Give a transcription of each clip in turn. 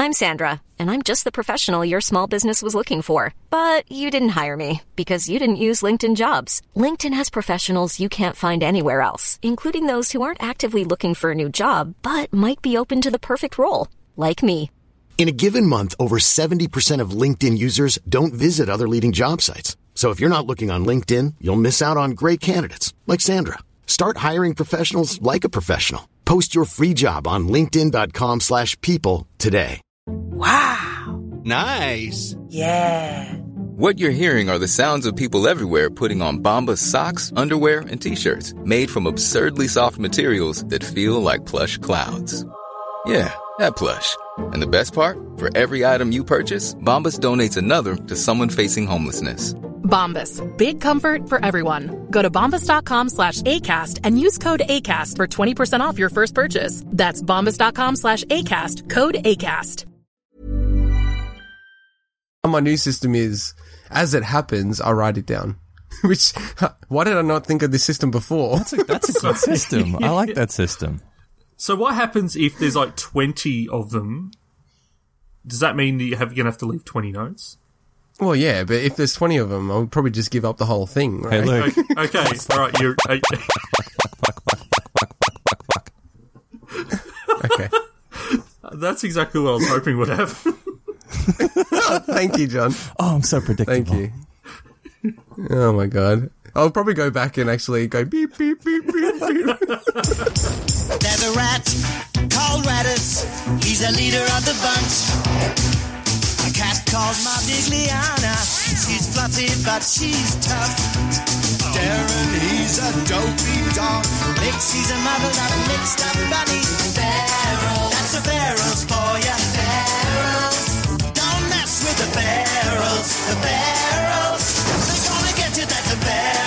I'm Sandra, and I'm just the professional your small business was looking for. But you didn't hire me because you didn't use LinkedIn Jobs. LinkedIn has professionals you can't find anywhere else, including those who aren't actively looking for a new job, but might be open to the perfect role, like me. In a given month, over 70% of LinkedIn users don't visit other leading job sites. So if you're not looking on LinkedIn, you'll miss out on great candidates like Sandra. Start hiring professionals like a professional. Post your free job on linkedin.com/people today. Wow. Nice. Yeah. What you're hearing are the sounds of people everywhere putting on Bombas socks, underwear, and T-shirts made from absurdly soft materials that feel like plush clouds. Yeah, that plush. And the best part? For every item you purchase, Bombas donates another to someone facing homelessness. Bombas. Big comfort for everyone. Go to bombas.com/ACAST and use code ACAST for 20% off your first purchase. That's bombas.com/ACAST. Code ACAST. My new system is, as it happens, I write it down. Which, why did I not think of this system before? That's a good system. I like that system. So what happens if there's like 20 of them? Does that mean that you're going to have to leave 20 notes? Well, yeah, but if there's 20 of them, I would probably just give up the whole thing, right? Hey, look. Okay, all right, you're... Okay. That's exactly what I was hoping would happen. Thank you, John. Oh, I'm so predictable. Thank you. Oh, my God. I'll probably go back and actually go beep, beep, beep, beep, beep. There's a rat called Rattus. He's the leader of the bunch. A cat called Modigliana. She's fluffy, but she's tough. Darren, he's a dopey dog. Mixie's a muddled up, mixed up bunny. Pharaoh, that's the pharaohs for ya. Pharaohs, don't mess with the pharaohs. The pharaohs, they're gonna get you, that's the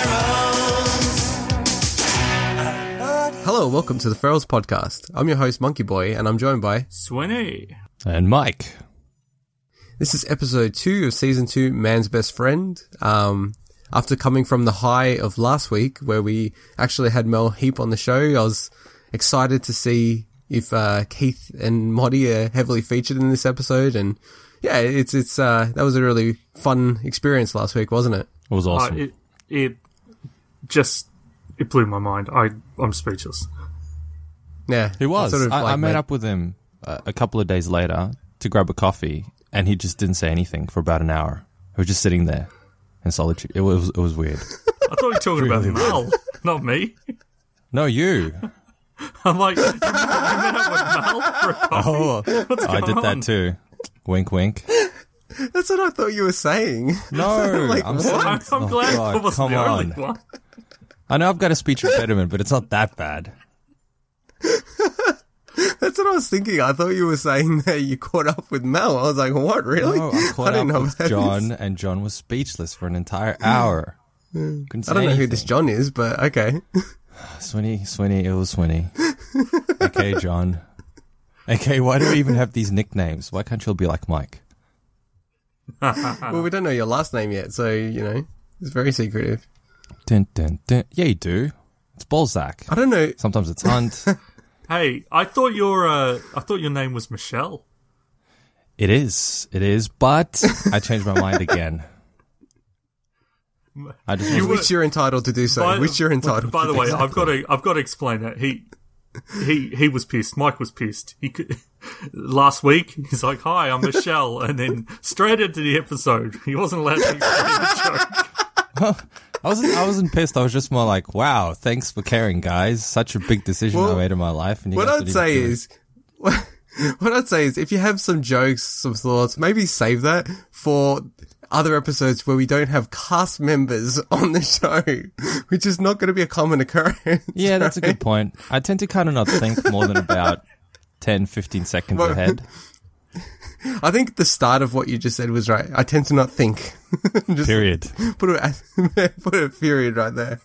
pharaohs. Hello, welcome to the Ferals Podcast. I'm your host, Monkey Boy, and I'm joined by... Swinny. And Mike. This is episode 2 of season 2, Man's Best Friend. After coming from the high of last week, where we actually had Mel Heap on the show, I was excited to see if Keith and Moddy are heavily featured in this episode. And yeah, it's that was a really fun experience last week, wasn't it? It was awesome. It blew my mind. I'm speechless. Yeah, It was. sort of I met made- up with him a couple of days later to grab a coffee, and he just didn't say anything for about an hour. He was just sitting there in solitude. It was weird. I thought you were talking about Mel, not me. No, you. I'm like, you met up with Mel for a coffee? Oh, What's I going did that on? too. Wink, wink. That's what I thought you were saying. No, Like, I'm what? saying. I'm glad God, I wasn't come the only on. one. I know I've got a speech impediment, but it's not that bad. That's what I was thinking. I thought you were saying that you caught up with Mel. I was like, what, really? No, I caught didn't up know with about John, this. and John was speechless for an entire hour. Couldn't say I don't know who anything. this John is, but okay. Swinny, it was Swinny. Okay, John. Okay, why do we even have these nicknames? Why can't you all be like Mike? Well, we don't know your last name yet, so, you know, it's very secretive. Dun, dun, dun. Yeah, you do. It's Balzac. I don't know. Sometimes it's Hunt. Hey, I thought your name was Michelle. It is, but I changed my mind again. I just Which you're entitled to do so. By the way, I've got to explain that he was pissed. Mike was pissed. Last week he's like, "Hi, I'm Michelle," and then straight into the episode, he wasn't allowed to explain the joke. I wasn't pissed. I was just more like, "Wow, thanks for caring, guys. Such a big decision I made in my life." And you what guys I'd didn't say do it." is, what I'd say is, if you have some jokes, some thoughts, maybe save that for other episodes where we don't have cast members on the show, which is not going to be a common occurrence. Yeah, that's a right? good point. I tend to kind of not think more than about 10, 15 seconds Well, ahead. I think the start of what you just said was right. I tend to not think. Just Period. Put a period right there.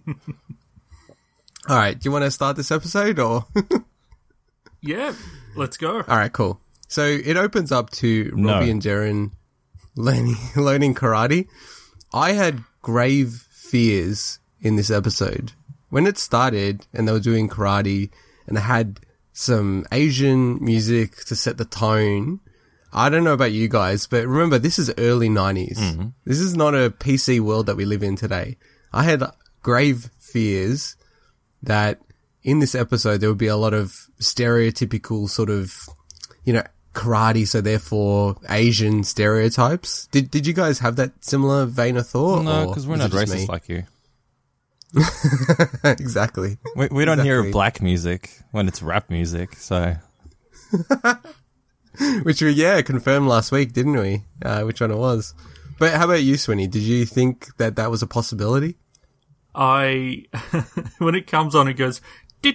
All right. Do you want to start this episode or? Yeah, let's go. All right, cool. So it opens up to No. Robbie and Darren learning karate. I had grave fears in this episode. When it started and they were doing karate and they had some Asian music to set the tone, I don't know about you guys, but remember, this is early 90s. Mm-hmm. This is not a PC world that we live in today. I had grave fears that in this episode there would be a lot of stereotypical sort of, karate, so therefore Asian stereotypes. Did you guys have that similar vein of thought? No, because we're not racist like you. Exactly. We don't hear black music when it's rap music, so... Which we, confirmed last week, didn't we? Which one it was. But how about you, Swinny? Did you think that was a possibility? When it comes on, it goes... I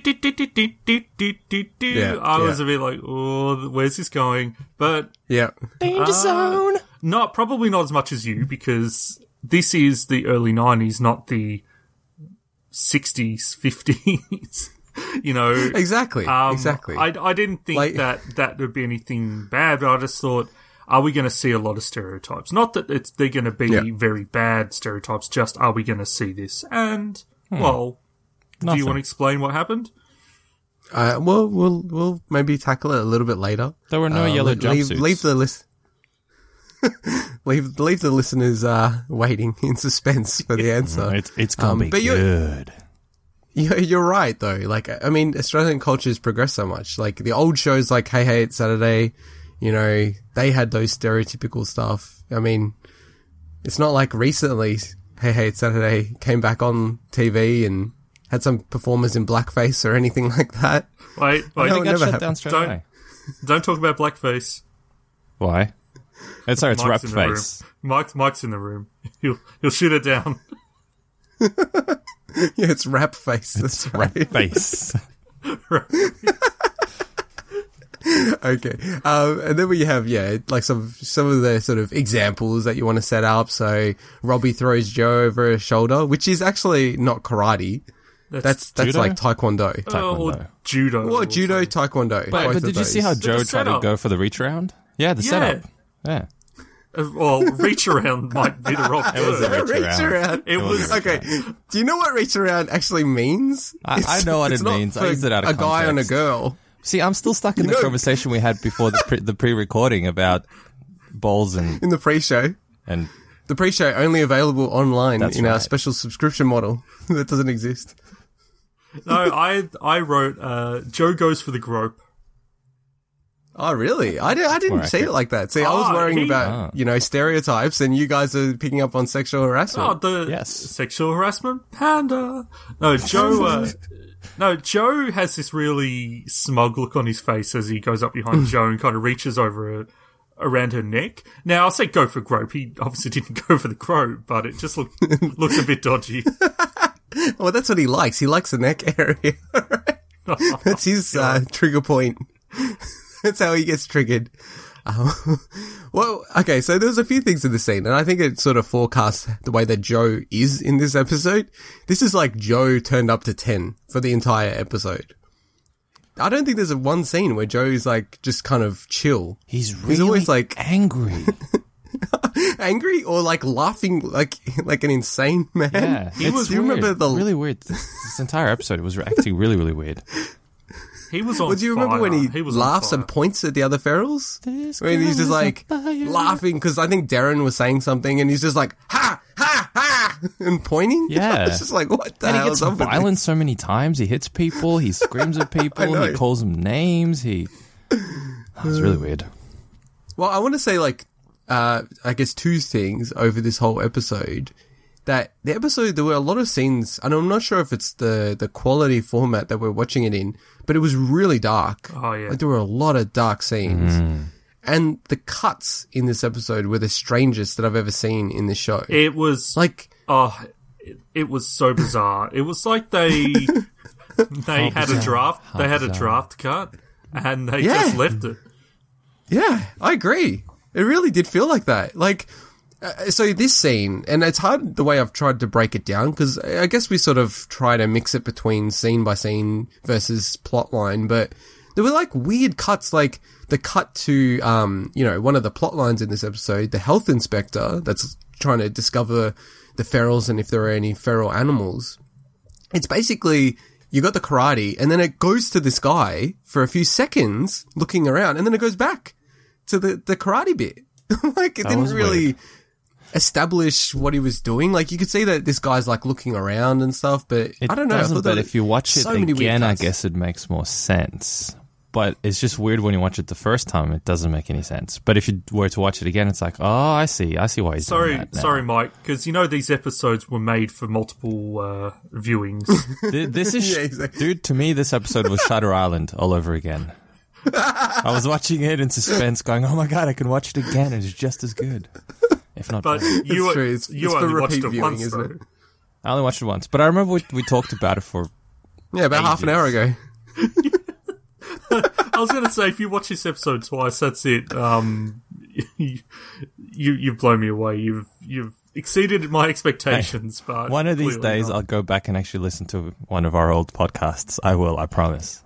was a bit like, oh, where's this going? But... Yeah. Danger zone! Probably not as much as you, because this is the early 90s, not the 60s, 50s. Exactly. Exactly. I didn't think that would be anything bad, but I just thought, are we going to see a lot of stereotypes? Not that they're going to be very bad stereotypes, just are we going to see this? And, do you want to explain what happened? Well, we'll maybe tackle it a little bit later. There were no yellow jumpsuits. Leave the listeners waiting in suspense for the answer. It's going to be good. You're right, though. Like, I mean, Australian culture's progressed so much. Like, the old shows like Hey Hey It's Saturday, they had those stereotypical stuff. I mean, it's not like recently Hey Hey It's Saturday came back on TV and had some performers in blackface or anything like that. Wait. They got shut down straight away. Don't talk about blackface. Why? It's rap in face. Mike's in the room. He'll shoot it down. Yeah, it's rap face. That's right. Rap face. Okay. And then we have, like some of the sort of examples that you want to set up. So Robbie throws Joe over his shoulder, which is actually not karate. That's like taekwondo. Or judo. Or judo, taekwondo. But did you see how Joe tried to go for the reach around? Yeah, the setup. Yeah. Well, reach around might be the wrong word. It was a reach around. It was okay. Do you know what reach around actually means? I know what it means. I used it out of context. A guy on a girl. See, I'm still stuck in the conversation we had before the pre-recording about balls and in the pre-show. And the pre-show only available online in our special subscription model that doesn't exist. No, I wrote Joe goes for the grope. Oh, really? I didn't see it like that. See, I was worrying about, stereotypes, and you guys are picking up on sexual harassment. Sexual harassment? Panda. No, Joe, Joe has this really smug look on his face as he goes up behind Joe and kind of reaches over around her neck. Now, I'll say go for grope. He obviously didn't go for the grope, but it just looks a bit dodgy. Well, that's what he likes. He likes the neck area. That's his trigger point. That's how he gets triggered. Well, okay, so there's a few things in the scene, and I think it sort of forecasts the way that Joe is in this episode. This is like Joe turned up to 10 for the entire episode. I don't think there's one scene where Joe's like just kind of chill. He's always like angry. Angry or like laughing like an insane man. Yeah, do you remember really weird. This entire episode was acting really, really weird. He was on Well, do you remember when he laughs and points at the other ferals? When he's just like laughing because I think Darren was saying something and he's just like, ha, ha, ha, and pointing? Yeah. It's just like, what the hell? And he gets violent so many times. He hits people. He screams at people. He calls them names. It's really weird. Well, I want to say like, I guess two things over this whole episode. That the episode, there were a lot of scenes, and I'm not sure if it's the quality format that we're watching it in, but it was really dark. Oh, yeah. Like, there were a lot of dark scenes. And the cuts in this episode were the strangest that I've ever seen in this show. It was... like... Oh, it was so bizarre. It was like they had a draft. They had a draft cut, and they just left it. Yeah, I agree. It really did feel like that. Like... so this scene, and it's hard the way I've tried to break it down, because I guess we sort of try to mix it between scene by scene versus plotline, but there were like weird cuts, like the cut to, one of the plot lines in this episode, the health inspector that's trying to discover the ferals and if there are any feral animals. It's basically, you got the karate, and then it goes to this guy for a few seconds looking around, and then it goes back to the karate bit. Like, it didn't really establish what he was doing. Like, you could see that this guy's like looking around and stuff, but I don't know. I thought but if you watch it again, I guess it makes more sense. But it's just weird when you watch it the first time. It doesn't make any sense. But if you were to watch it again, it's like, oh, I see why he's doing that now. Sorry, Mike, because these episodes were made for multiple viewings. This is, exactly. Dude, to me, this episode was Shutter Island all over again. I was watching it in suspense, going, "Oh my god, I can watch it again. It's just as good, if not." But better. you only watched it once, isn't it? I only watched it once, but I remember we talked about it for about ages. half an hour ago. I was going to say, if you watch this episode twice, that's it. You've blown me away. You've exceeded my expectations. Hey, but one of these days, I'll go back and actually listen to one of our old podcasts. I will. I promise.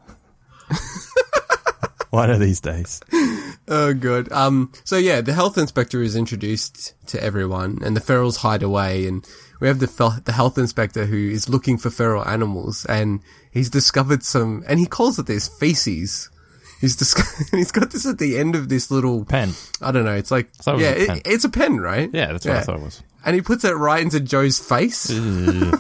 One of these days. Oh, good. So yeah, the health inspector is introduced to everyone, and the ferals hide away, and we have the health inspector who is looking for feral animals, and he's discovered some, and he calls it this feces. He's got this at the end of this little pen. I don't know. It's like, it's a pen, right? Yeah, that's what I thought it was. And he puts it right into Joe's face. I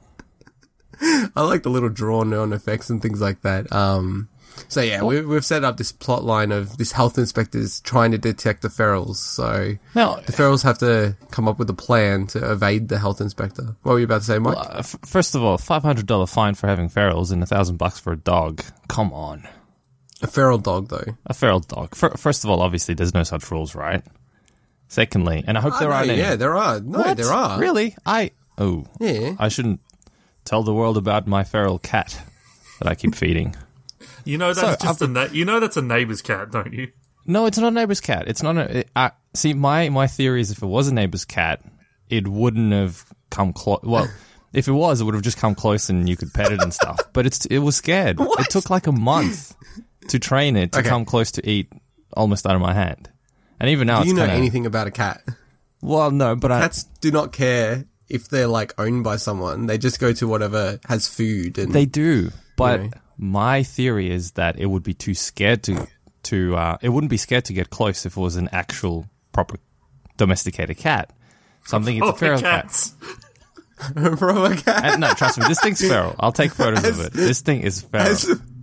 like the little drawn-on effects and things like that. So yeah, we've set up this plot line of this health inspector's trying to detect the ferals. So now, the ferals have to come up with a plan to evade the health inspector. What were you about to say, Mike? Well, first of all, $500 fine for having ferals and $1,000 for a dog. Come on. A feral dog, though. A feral dog. First of all, obviously, there's no such rules, right? Secondly, and I hope there aren't any. Yeah, there are. No, what? There are. Really? Yeah. I shouldn't tell the world about my feral cat that I keep feeding. That's a neighbour's cat, don't you? No, it's not a neighbour's cat. It's not see, my theory is if it was a neighbour's cat, it wouldn't have come close. Well, if it was, it would have just come close and you could pet it and stuff. But it was scared. What? It took like a month to train it to come close to eat almost out of my hand. And even now, do you know anything about a cat? Well, no, but cats do not care if they're like owned by someone. They just go to whatever has food. And they do, but my theory is that it would be too scared to it wouldn't be scared to get close if it was an actual proper domesticated cat. So I'm thinking it's a feral cat. Proper cat. No, trust me, this thing's feral. I'll take photos of it. This thing is feral.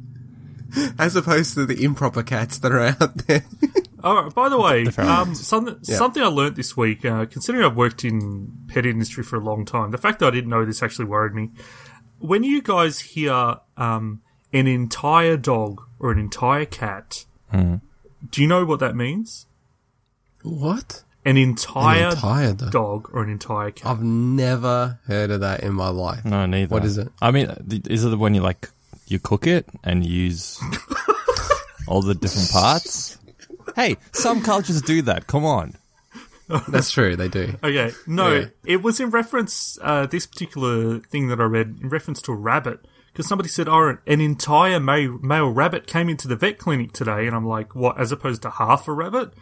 As opposed to the improper cats that are out there. Oh, by the way, something I learnt this week, considering I've worked in pet industry for a long time, the fact that I didn't know this actually worried me. When you guys hear an entire dog or an entire cat, do you know what that means? What? An entire dog or an entire cat? I've never heard of that in my life. No, neither. What is it? I mean, is it when you cook it and use all the different parts? Hey, some cultures do that. Come on. That's true, they do. Okay, no, it was in reference, this particular thing that I read, in reference to a rabbit. Because somebody said, an entire male rabbit came into the vet clinic today. And I'm like, what, as opposed to half a rabbit?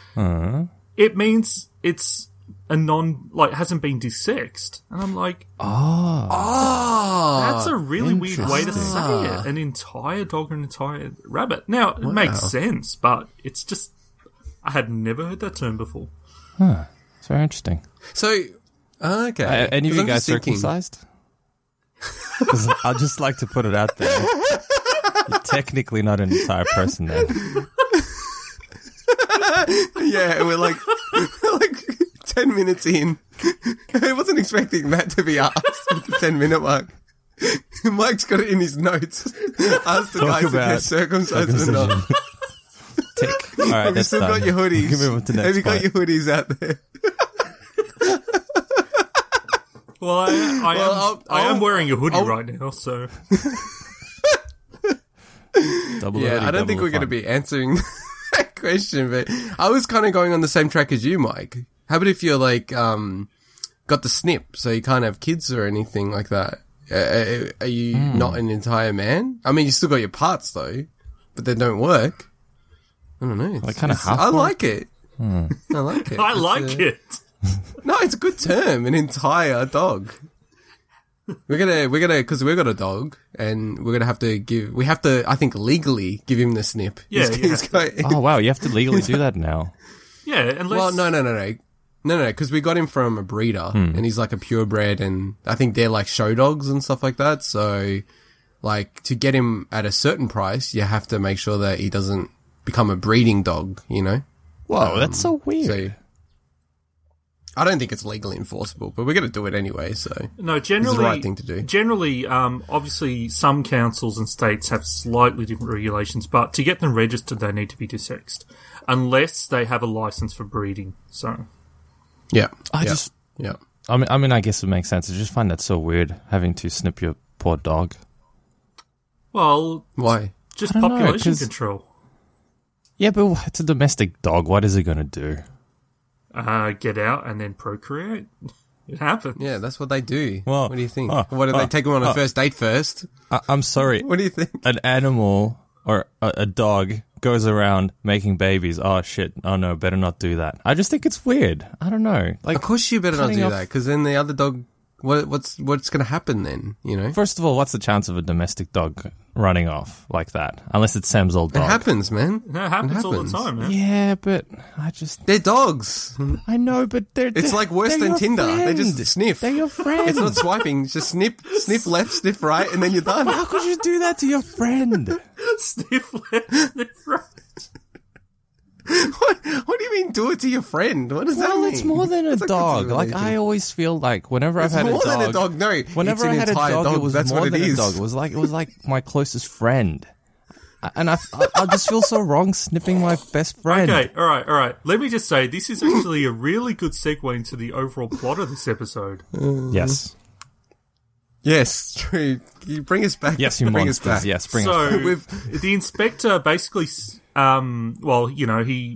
It means it's hasn't been desexed. And I'm like, that's a really weird way to say it. An entire dog or an entire rabbit. Now, it makes sense, but it's just, I had never heard that term before. Huh. It's very interesting. So, okay. Any of you guys circumcised? Because I'd just like to put it out there. You're technically not an entire person then. Yeah, we're like 10 minutes in. I wasn't expecting that to be asked at the 10-minute mark. Mike's got it in his notes. Ask the guys if they're circumcised or not. Tick. All right, have you still got your hoodies? Have you got your hoodies out there? Well, I am wearing a hoodie right now, so. I don't think we're going to be answering that question, but I was kind of going on the same track as you, Mike. How about if you're got the snip, so you can't have kids or anything like that? Are you not an entire man? I mean, you still got your parts though, but they don't work. I don't know. Like kind of half. I like it. I like it. I like it. No, it's a good term. An entire dog. we're gonna, because we've got a dog, and we're gonna have to, I think, legally give him the snip. Yeah, Oh wow, you have to legally do that now. Yeah, unless... Well, no, because we got him from a breeder, and he's like a purebred, and I think they're like show dogs and stuff like that. So, like, to get him at a certain price, you have to make sure that he doesn't become a breeding dog, you know? Whoa, that's so weird. So, I don't think it's legally enforceable, but we're going to do it anyway, so... No, generally... It's the right thing to do. Generally, obviously, some councils and states have slightly different regulations, but to get them registered, they need to be desexed. Unless they have a license for breeding, so... Yeah. Yeah. I mean, I guess it makes sense. I just find that so weird, having to snip your poor dog. Well... Why? Just I don't know, population 'cause- control. Yeah, but it's a domestic dog. What is it going to do? Get out and then procreate. It happens. Yeah, that's what they do. Well, what do you think? What do they take him on a first date first? I'm sorry. What do you think? An animal or a dog goes around making babies. Oh, shit. Oh, no, better not do that. I just think it's weird. I don't know. Like, Of course you better not cutting do off- that, because then the other dog... What's going to happen then, you know? First of all, what's the chance of a domestic dog running off like that? Unless it's Sam's old It dog. happens, man. No, it happens all the time, man. Yeah, but I just... They're dogs. I know, but they're... It's like worse they're than your Tinder. They friend. just sniff. They're your friend. It's not swiping. Just snip left, sniff right, and then you're done. How could you do that to your friend? Sniff left, sniff right. What do you mean do it to your friend? What does that Well, mean? it's more than a It's dog. Like, anything. I always feel like whenever It's I've had more a dog... than a dog. No, Whenever it's I an had a entire dog, it was That's more what than it a is. dog. It was like my closest friend. And I just feel so wrong snipping my best friend. Okay, all right. Let me just say, this is actually a really good segue into the overall plot of this episode. Yes. Yes, true. You bring us back. Yes, you bring us monsters. back. Yes, bring us back. So, the inspector basically, well, you know, he,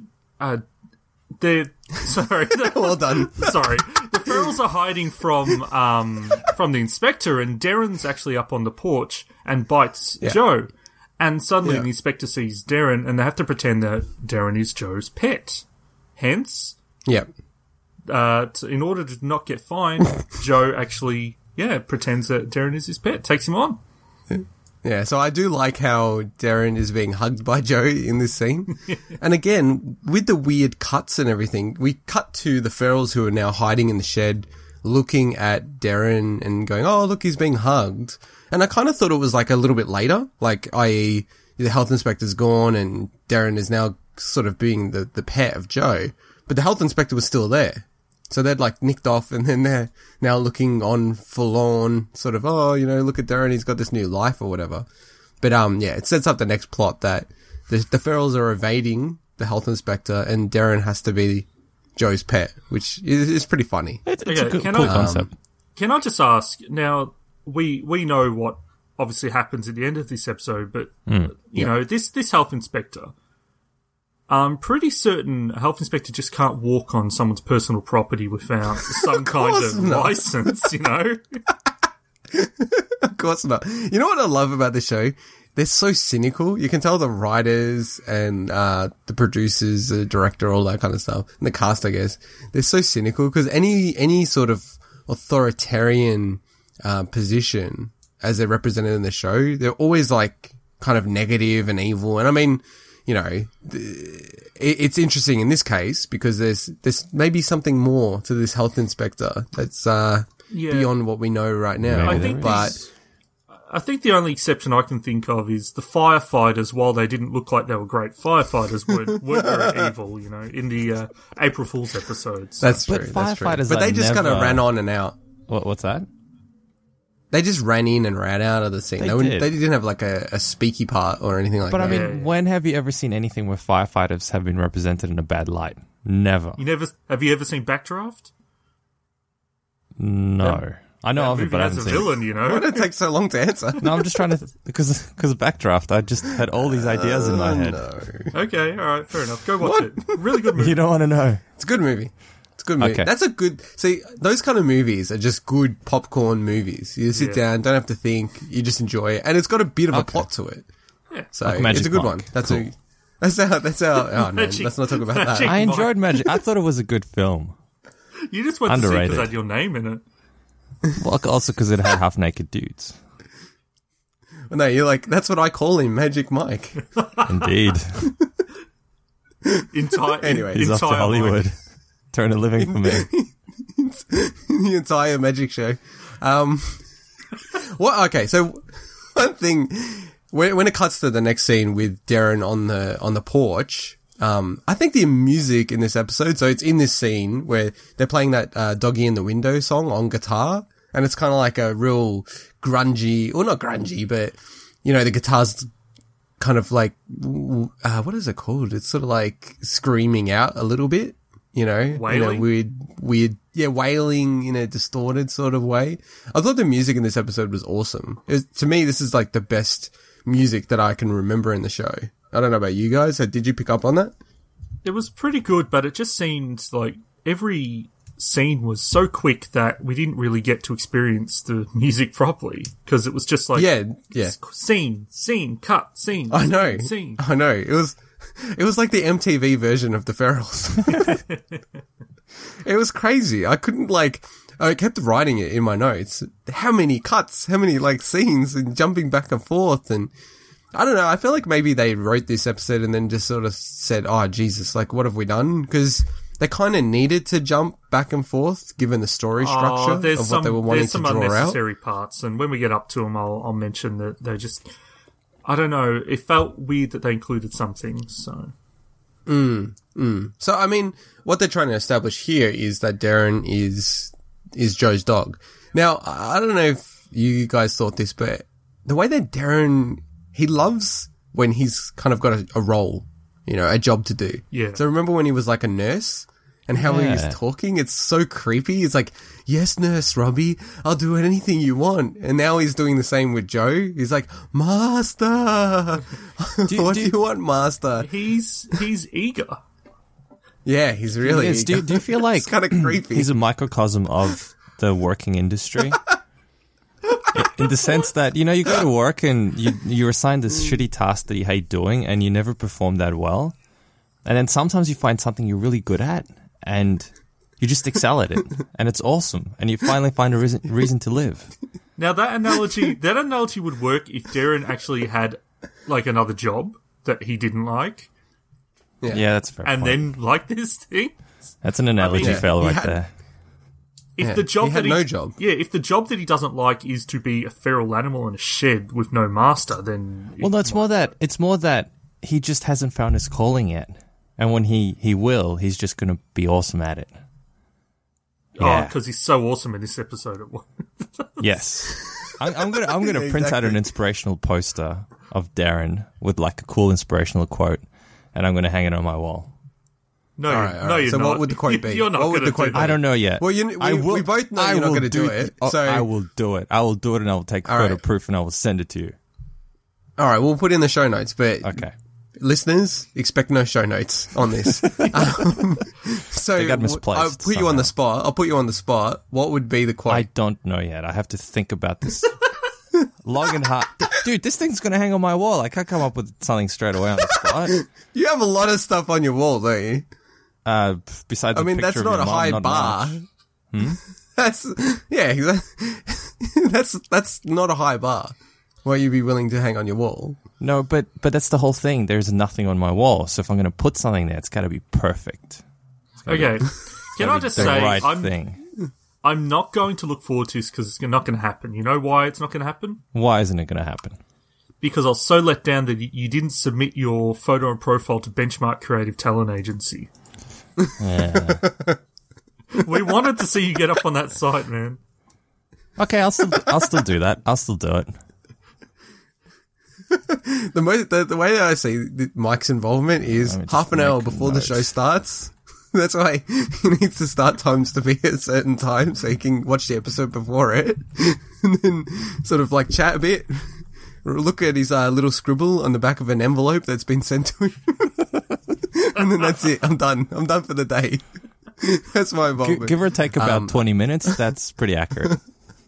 sorry. Well done. Sorry. The Ferals are hiding from the inspector, and Darren's actually up on the porch and bites Joe. And suddenly the inspector sees Darren, and they have to pretend that Darren is Joe's pet. Hence, Yep. in order to not get fined, Joe actually, pretends that Darren is his pet, takes him on. Yeah, so I do like how Darren is being hugged by Joe in this scene. And again, with the weird cuts and everything, we cut to the Ferals who are now hiding in the shed, looking at Darren and going, oh, look, he's being hugged. And I kind of thought it was like a little bit later, like, i.e., the health inspector's gone and Darren is now sort of being the pet of Joe. But the health inspector was still there. So they'd like nicked off, and then they're now looking on full on, sort of, oh, you know, look at Darren, he's got this new life or whatever. But it sets up the next plot that the Ferals are evading the health inspector, and Darren has to be Joe's pet, which is pretty funny. It's Okay, a cool can I- concept. Can I just ask, now, we know what obviously happens at the end of this episode, but, you know, this health inspector, I'm pretty certain a health inspector just can't walk on someone's personal property without some kind of license, you know? Of course not. You know what I love about the show? They're so cynical. You can tell the writers and the producers, the director, all that kind of stuff, and the cast, I guess. They're so cynical because any sort of authoritarian position as they're represented in the show, they're always like kind of negative and evil. And I mean, you know, it's interesting in this case because there's maybe something more to this health inspector that's beyond what we know right now. I think the only exception I can think of is the firefighters, while they didn't look like they were great firefighters, weren't very evil, you know, in the April Fool's episodes. That's true. But That's true. firefighters But they are just kind of never- ran on and out. What's that? They just ran in and ran out of the scene. They They did. didn't have like a speaky part or anything like But that. I mean, when have you ever seen anything where firefighters have been represented in a bad light? Never. Have you ever seen Backdraft? No. I know That of it, movie but I has haven't a seen villain, you Why know? did it take so long to answer? it. No, I'm just trying to... Because Backdraft, I just had all these ideas in my head. Okay, alright, fair enough. Go watch it. Really good movie. You don't want to know. It's a good movie. It's a good movie. Okay. That's a good... See, those kind of movies are just good popcorn movies. You sit down, don't have to think, you just enjoy it. And it's got a bit of a plot to it. Yeah. So Like Magic it's a good Mike. one. That's Cool. That's our... Oh, no, Magic- let's not talk about that. Magic- I enjoyed Magic. I thought it was a good film. You just went to see Underrated. because it had your name in it. Well, also because it had half-naked dudes. No, you're like, that's what I call him, Magic Mike. Indeed. Anyway, He's off to Hollywood. Turn a living for me. The entire Magic show. Okay, so one thing, when it cuts to the next scene with Darren on the porch, I think the music in this episode, so it's in this scene where they're playing that Doggy in the Window song on guitar, and it's kind of like a real grungy, or not grungy, but, you know, the guitar's kind of like, what is it called? It's sort of like screaming out a little bit, you know, Wailing? in a weird, yeah, wailing in a distorted sort of way. I thought the music in this episode was awesome. To me, this is like the best music that I can remember in the show. I don't know about you guys. Did you pick up on that? It was pretty good, but it just seemed like every scene was so quick that we didn't really get to experience the music properly, because it was just like scene, cut, scene. I know. Scene. I know. It was like the MTV version of the Ferals. It was crazy. I kept writing it in my notes. How many cuts, how many like scenes and jumping back and forth, and I don't know. I feel like maybe they wrote this episode and then just sort of said, "Oh Jesus, like what have we done?" Because they kind of needed to jump back and forth given the story structure of what they were wanting to draw out. There's some unnecessary parts, and when we get up to them, I'll mention that they just, I don't know, it felt weird that they included some things, so. So, I mean, what they're trying to establish here is that Darren is Joe's dog. Now, I don't know if you guys thought this, but the way that Darren, he loves when he's kind of got a role, you know, a job to do. Yeah. So remember when he was like a nurse and how he was talking? It's so creepy. It's like, yes, Nurse Robbie, I'll do anything you want. And now he's doing the same with Joe. He's like, Master, what do you want, Master? He's eager. Yeah, he's really eager. Do you feel like it's kind of creepy? He's a microcosm of the working industry? In the sense that, you know, you go to work and you're assigned this shitty task that you hate doing and you never perform that well. And then sometimes you find something you're really good at and you just excel at it. And it's awesome. And you finally find a reason to live. Now that analogy would work if Darren actually had like another job that he didn't like. Yeah, that's fair. And point. then like this thing. That's an analogy fail right there. If the job he had no job. Yeah, if the job that he doesn't like is to be a feral animal in a shed with no master, then well, no, it's more that he just hasn't found his calling yet, and when he will, he's just going to be awesome at it. Yeah. Oh, because he's so awesome in this episode. Yes, I'm gonna print out an inspirational poster of Darren with like a cool inspirational quote, and I'm gonna hang it on my wall. No, all right. you're so not. What would the quote be? You're not going to do that. I don't know yet. Well, we both know you're not going to do it. So I will do it. I will do it, and I will take photo proof, and I will send it to you. All right, we'll put in the show notes. But okay, listeners, expect no show notes on this. So they got misplaced. I'll put you on the spot. I'll put you on the spot. What would be the quote? I don't know yet. I have to think about this. Long and hard. Dude, this thing's going to hang on my wall. I can't come up with something straight away on the spot. You have a lot of stuff on your wall, don't you? Besides, I mean, that's not a high bar. That's that's not a high bar. Where you'd be willing to hang on your wall. No, but that's the whole thing. There's nothing on my wall, so if I'm going to put something there, it's got to be perfect. Okay, can I just say thing. I'm not going to look forward to this because it's not going to happen. You know why it's not going to happen? Why isn't it going to happen? Because I was so let down that you didn't submit your photo and profile to Benchmark Creative Talent Agency. Yeah. We wanted to see you get up on that site, man. Okay, I'll still do that. I'll still do it. The way that I see Mike's involvement is half an hour before the show starts. That's why he needs the start times to be at a certain time so he can watch the episode before it, and then sort of like chat a bit. Look at his little scribble on the back of an envelope that's been sent to him. And then that's it. I'm done. I'm done for the day. That's my involvement. Give or take about 20 minutes. That's pretty accurate.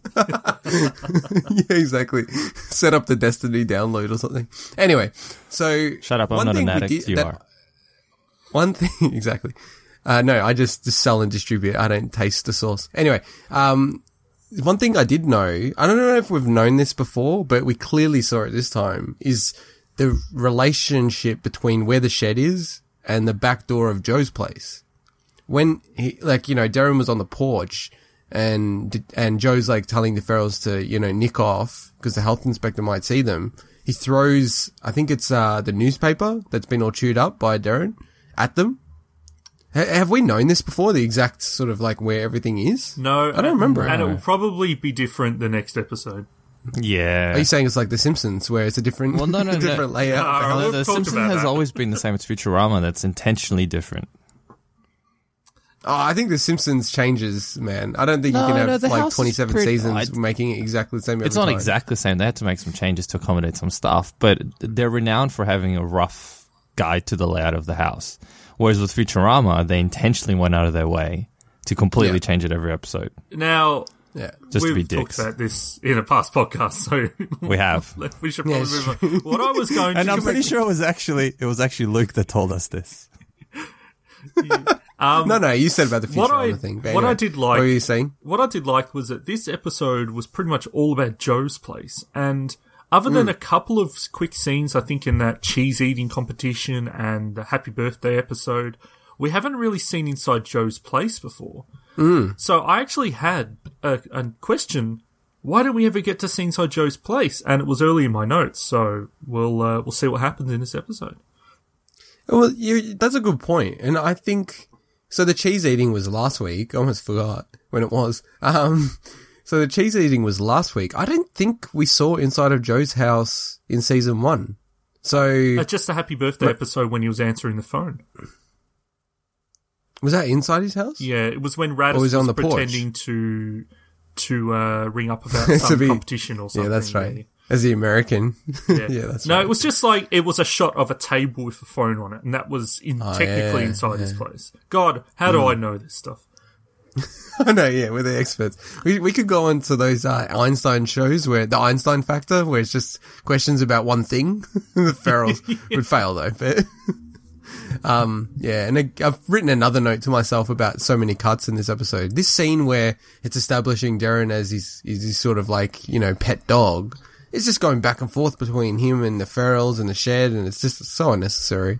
Yeah, exactly. Set up the Destiny download or something. Anyway, so... Shut up. I'm not an addict. You are. One thing... Exactly. No, I just sell and distribute. I don't taste the sauce. Anyway, one thing I did know, I don't know if we've known this before, but we clearly saw it this time, is the relationship between where the shed is and the back door of Joe's place. When Darren was on the porch and Joe's like telling the Ferrells to, nick off because the health inspector might see them. He throws, I think it's the newspaper that's been all chewed up by Darren at them. Have we known this before? The exact sort of like where everything is? No. I don't remember. And it will probably be different the next episode. Yeah. Are you saying it's like The Simpsons where it's a different, different layout? No, The Simpsons has always been the same. It's Futurama that's intentionally different. Oh, I think The Simpsons changes, man. I don't think you can have like 27 seasons making it exactly the same every It's not time. exactly the same. They had to make some changes to accommodate some stuff, but they're renowned for having a rough guide to the layout of the house. Whereas with Futurama, they intentionally went out of their way to completely change it every episode. Now, just to be we've dicks. talked about this in a past podcast, so We have. we should probably move on. What I was going to... And I'm pretty sure it was actually Luke that told us this. No, you said about the Futurama thing. But what anyway, I did like... What were you saying? What I did like was that this episode was pretty much all about Joe's place. And other than a couple of quick scenes, I think in that cheese eating competition and the happy birthday episode, we haven't really seen inside Joe's place before. So I actually had a question. Why don't we ever get to see inside Joe's place? And it was early in my notes. So we'll see what happens in this episode. Well, that's a good point. And I think... So the cheese eating was last week. I almost forgot when it was. So the cheese eating was last week. I don't think we saw inside of Joe's house in season 1. So... Just the happy birthday episode when he was answering the phone. Was that inside his house? Yeah, it was when Radis was on the pretending to ring up about some competition or something. Yeah, that's right. As the American. Yeah, that's right. No, it was just like, it was a shot of a table with a phone on it, and that was technically inside his place. God, how do I know this stuff? I know, yeah, we're the experts. We could go on to those Einstein shows where the Einstein factor, where it's just questions about one thing. The Ferrells would fail though, but and I've written another note to myself about so many cuts in this episode. This scene where it's establishing Darren as his sort of like, pet dog. It's just going back and forth between him and the Ferrells and the shed, and it's just so unnecessary.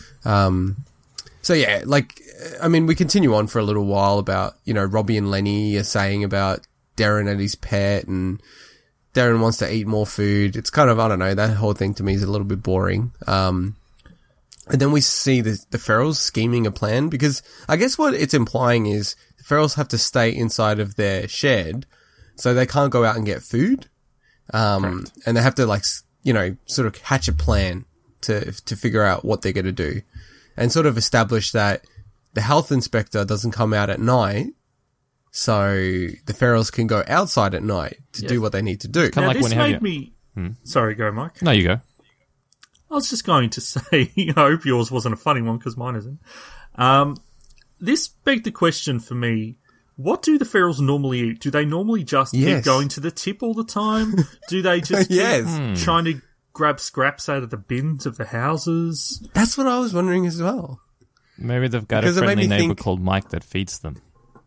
So yeah, we continue on for a little while about, Robbie and Lenny are saying about Darren and his pet, and Darren wants to eat more food. It's kind of, I don't know, that whole thing to me is a little bit boring. And then we see the Ferrells scheming a plan, because I guess what it's implying is the Ferrells have to stay inside of their shed, so they can't go out and get food. And they have to sort of hatch a plan to figure out what they're going to do, and sort of establish that the health inspector doesn't come out at night, so the Ferrells can go outside at night to do what they need to do. Kind of like this when you made me... Sorry, go, Mike. No, you go. I was just going to say, I hope yours wasn't a funny one, because mine isn't. This begged the question for me, what do the Ferrells normally eat? Do they normally just keep going to the tip all the time? Do they just keep trying to grab scraps out of the bins of the houses? That's what I was wondering as well. Maybe they've got a friendly neighbor called Mike that feeds them.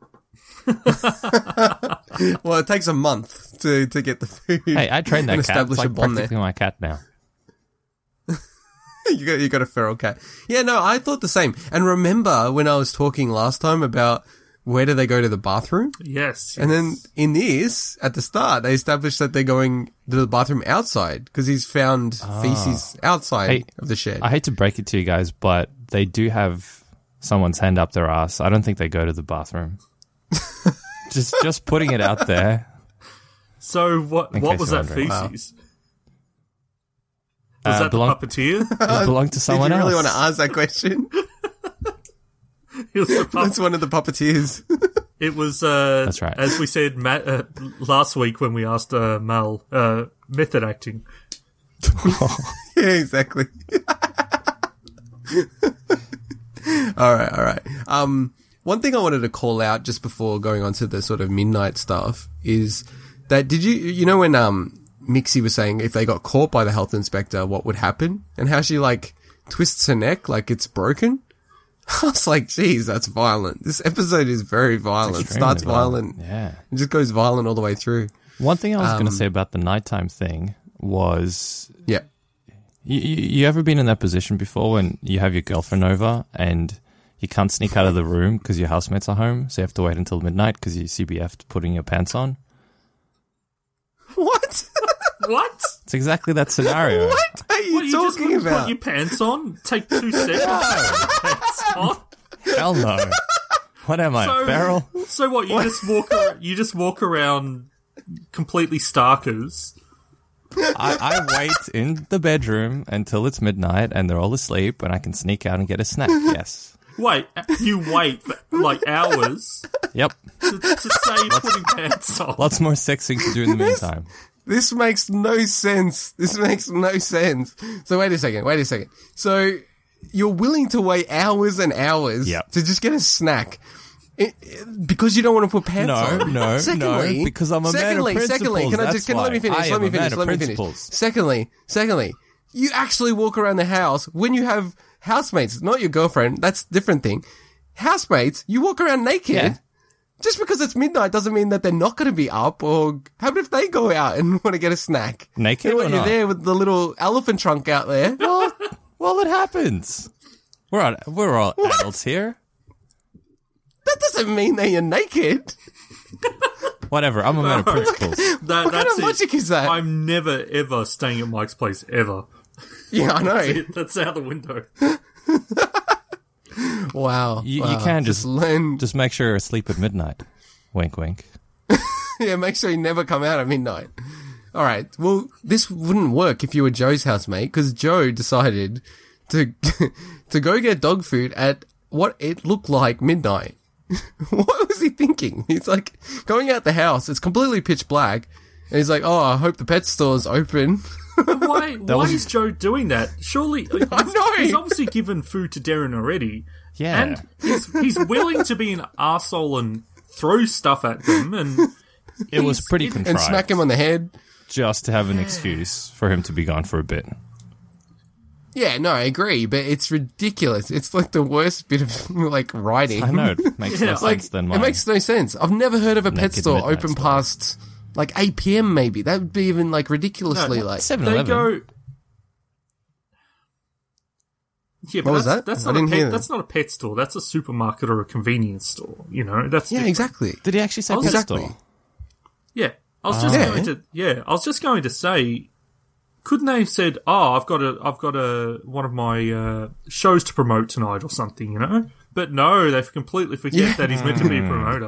Well, it takes a month to get the food. Hey, I trained that cat. Establish It's a bond practically my cat now. You got a feral cat. Yeah, no, I thought the same. And remember when I was talking last time about where do they go to the bathroom? Yes. And then in this, at the start, they established that they're going to the bathroom outside because he's found feces outside of the shed. I hate to break it to you guys, but they do have someone's hand up their ass. I don't think they go to the bathroom. just putting it out there. So what was that feces? Was that the puppeteer? It belonged to someone else. Did you really want to ask that question? That's one of the puppeteers. It was, that's right. As we said last week when we asked Mel, method acting. Yeah, exactly. All right. One thing I wanted to call out just before going on to the sort of midnight stuff is that did you know when Mixie was saying if they got caught by the health inspector, what would happen? And how she, twists her neck like it's broken? I was like, geez, that's violent. This episode is very violent. Extremely Starts violent. Yeah. It just goes violent all the way through. One thing I was going to say about the nighttime thing was, Yeah. you ever been in that position before when you have your girlfriend over and you can't sneak out of the room because your housemates are home, so you have to wait until midnight because you CBF'd putting your pants on? What? What? It's exactly that scenario. What are you What, you just talking wouldn't about? put your pants on? Take 2 seconds to put your pants on? Hell no. What am I, a feral? So what? You just walk around completely starkers. I wait in the bedroom until it's midnight and they're all asleep and I can sneak out and get a snack, yes. Wait, you wait for like hours Yep. to say you're putting pants on. Lots more sexing to do in the meantime. This makes no sense. This makes no sense. So wait a second. So you're willing to wait hours and hours Yep. to just get a snack because you don't want to put pants on? No, because I'm a man of principles. Secondly, can you let me finish? Let me finish. Secondly, you actually walk around the house when you have housemates, not your girlfriend. That's a different thing. Housemates, you walk around naked. Yeah. Just because it's midnight doesn't mean that they're not going to be up. Or how about if they go out and want to get a snack? Naked You know or what, you're not? there with the little elephant trunk out there. Well, it happens. We're all adults here. That doesn't mean that you're naked. Whatever, I'm a man of principles. What kind of logic is that? I'm never ever staying at Mike's place ever. Yeah, I know. That's out the window. Wow. You Wow. can learn. just make sure you're asleep at midnight. Wink, wink. Yeah, make sure you never come out at midnight. All right. Well, this wouldn't work if you were Joe's housemate because Joe decided to to go get dog food at what it looked like midnight. What was he thinking? He's like going out the house. It's completely pitch black, and he's like, "Oh, I hope the pet store's open." Why is Joe doing that? Surely I know. he's obviously given food to Darren already. Yeah. And he's willing to be an arsehole and throw stuff at them, and It was pretty contrived. and smack him on the head. Just to have an excuse for him to be gone for a bit. Yeah, no, I agree, but it's ridiculous. It's like the worst bit of like writing. I know, it makes no Like, sense than mine. it makes no sense. I've never heard of a pet Naked store midnight open store. past like 8 p.m. maybe. That would be even like ridiculously No, like. 7-Eleven. they go. Yeah, but What was that? That's I not didn't a hear pet. that. That's not a pet store. That's a supermarket or a convenience store. You know, that's Yeah, different. exactly. Did he actually say pet Exactly. store? Yeah, I was just Yeah. going to. Yeah, I was just going to say, couldn't they have said, "Oh, I've got a one of my shows to promote tonight" or something, you know? But no, they completely forget that he's meant to be a promoter.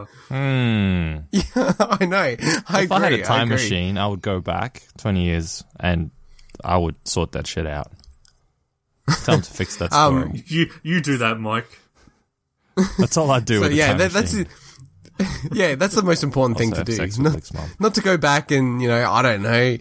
Yeah, I know. If I had a time agree. machine, I would go back 20 years and I would sort that shit out. Tell him to fix that story. You do that, Mike. That's all I do So with a yeah, time that's machine. yeah, that's the most important thing Also to have do. sex with Nick's mum. Not to go back and I don't know,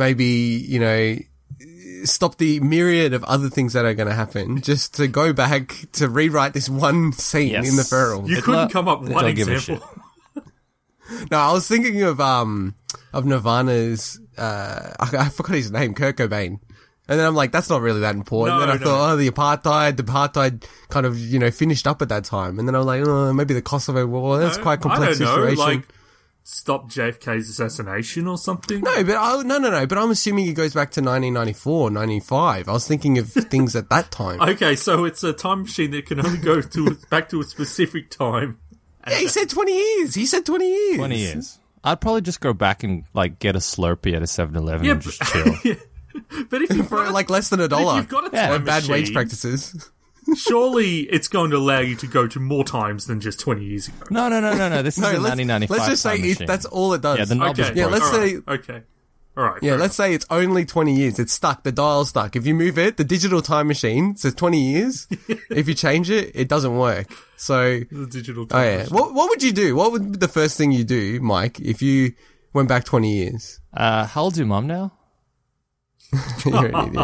maybe stop the myriad of other things that are going to happen. Just to go back to rewrite this one scene Yes. in the feral. You It couldn't lo- come up with one don't give a example. No, I was thinking of Nirvana's I forgot his name, Kurt Cobain. And then I'm like, that's not really that important. No, then I no. thought, the apartheid kind of, finished up at that time. And then I was like, oh, maybe the Kosovo War, that's quite a complex I don't know, situation. like stop JFK's assassination or something. No, but no. But I'm assuming it goes back to 1994, 95. I was thinking of things at that time. Okay, so it's a time machine that can only go back to a specific time. Yeah, he said 20 years. He said 20 years. 20 years. I'd probably just go back and get a Slurpee at a 7-Eleven Yeah, and just chill. But if you've For got like less than $1. if you've got a Yeah. time Bad wage machine, practices. surely it's going to allow you to go to more times than just 20 years ago. No. This is No, a let's 1995 just say time it, machine. that's all it does. Yeah, the knob is Okay, Yeah, broken. let's say- Okay. All right. Yeah, fair let's say it's only 20 years. It's stuck. The dial's stuck. If you move it, the digital time machine says 20 years. If you change it, it doesn't work. So, enough. The digital time oh yeah. machine. What would you do? What would be the first thing you do, Mike, if you went back 20 years? How old's your mum now? You're an idiot.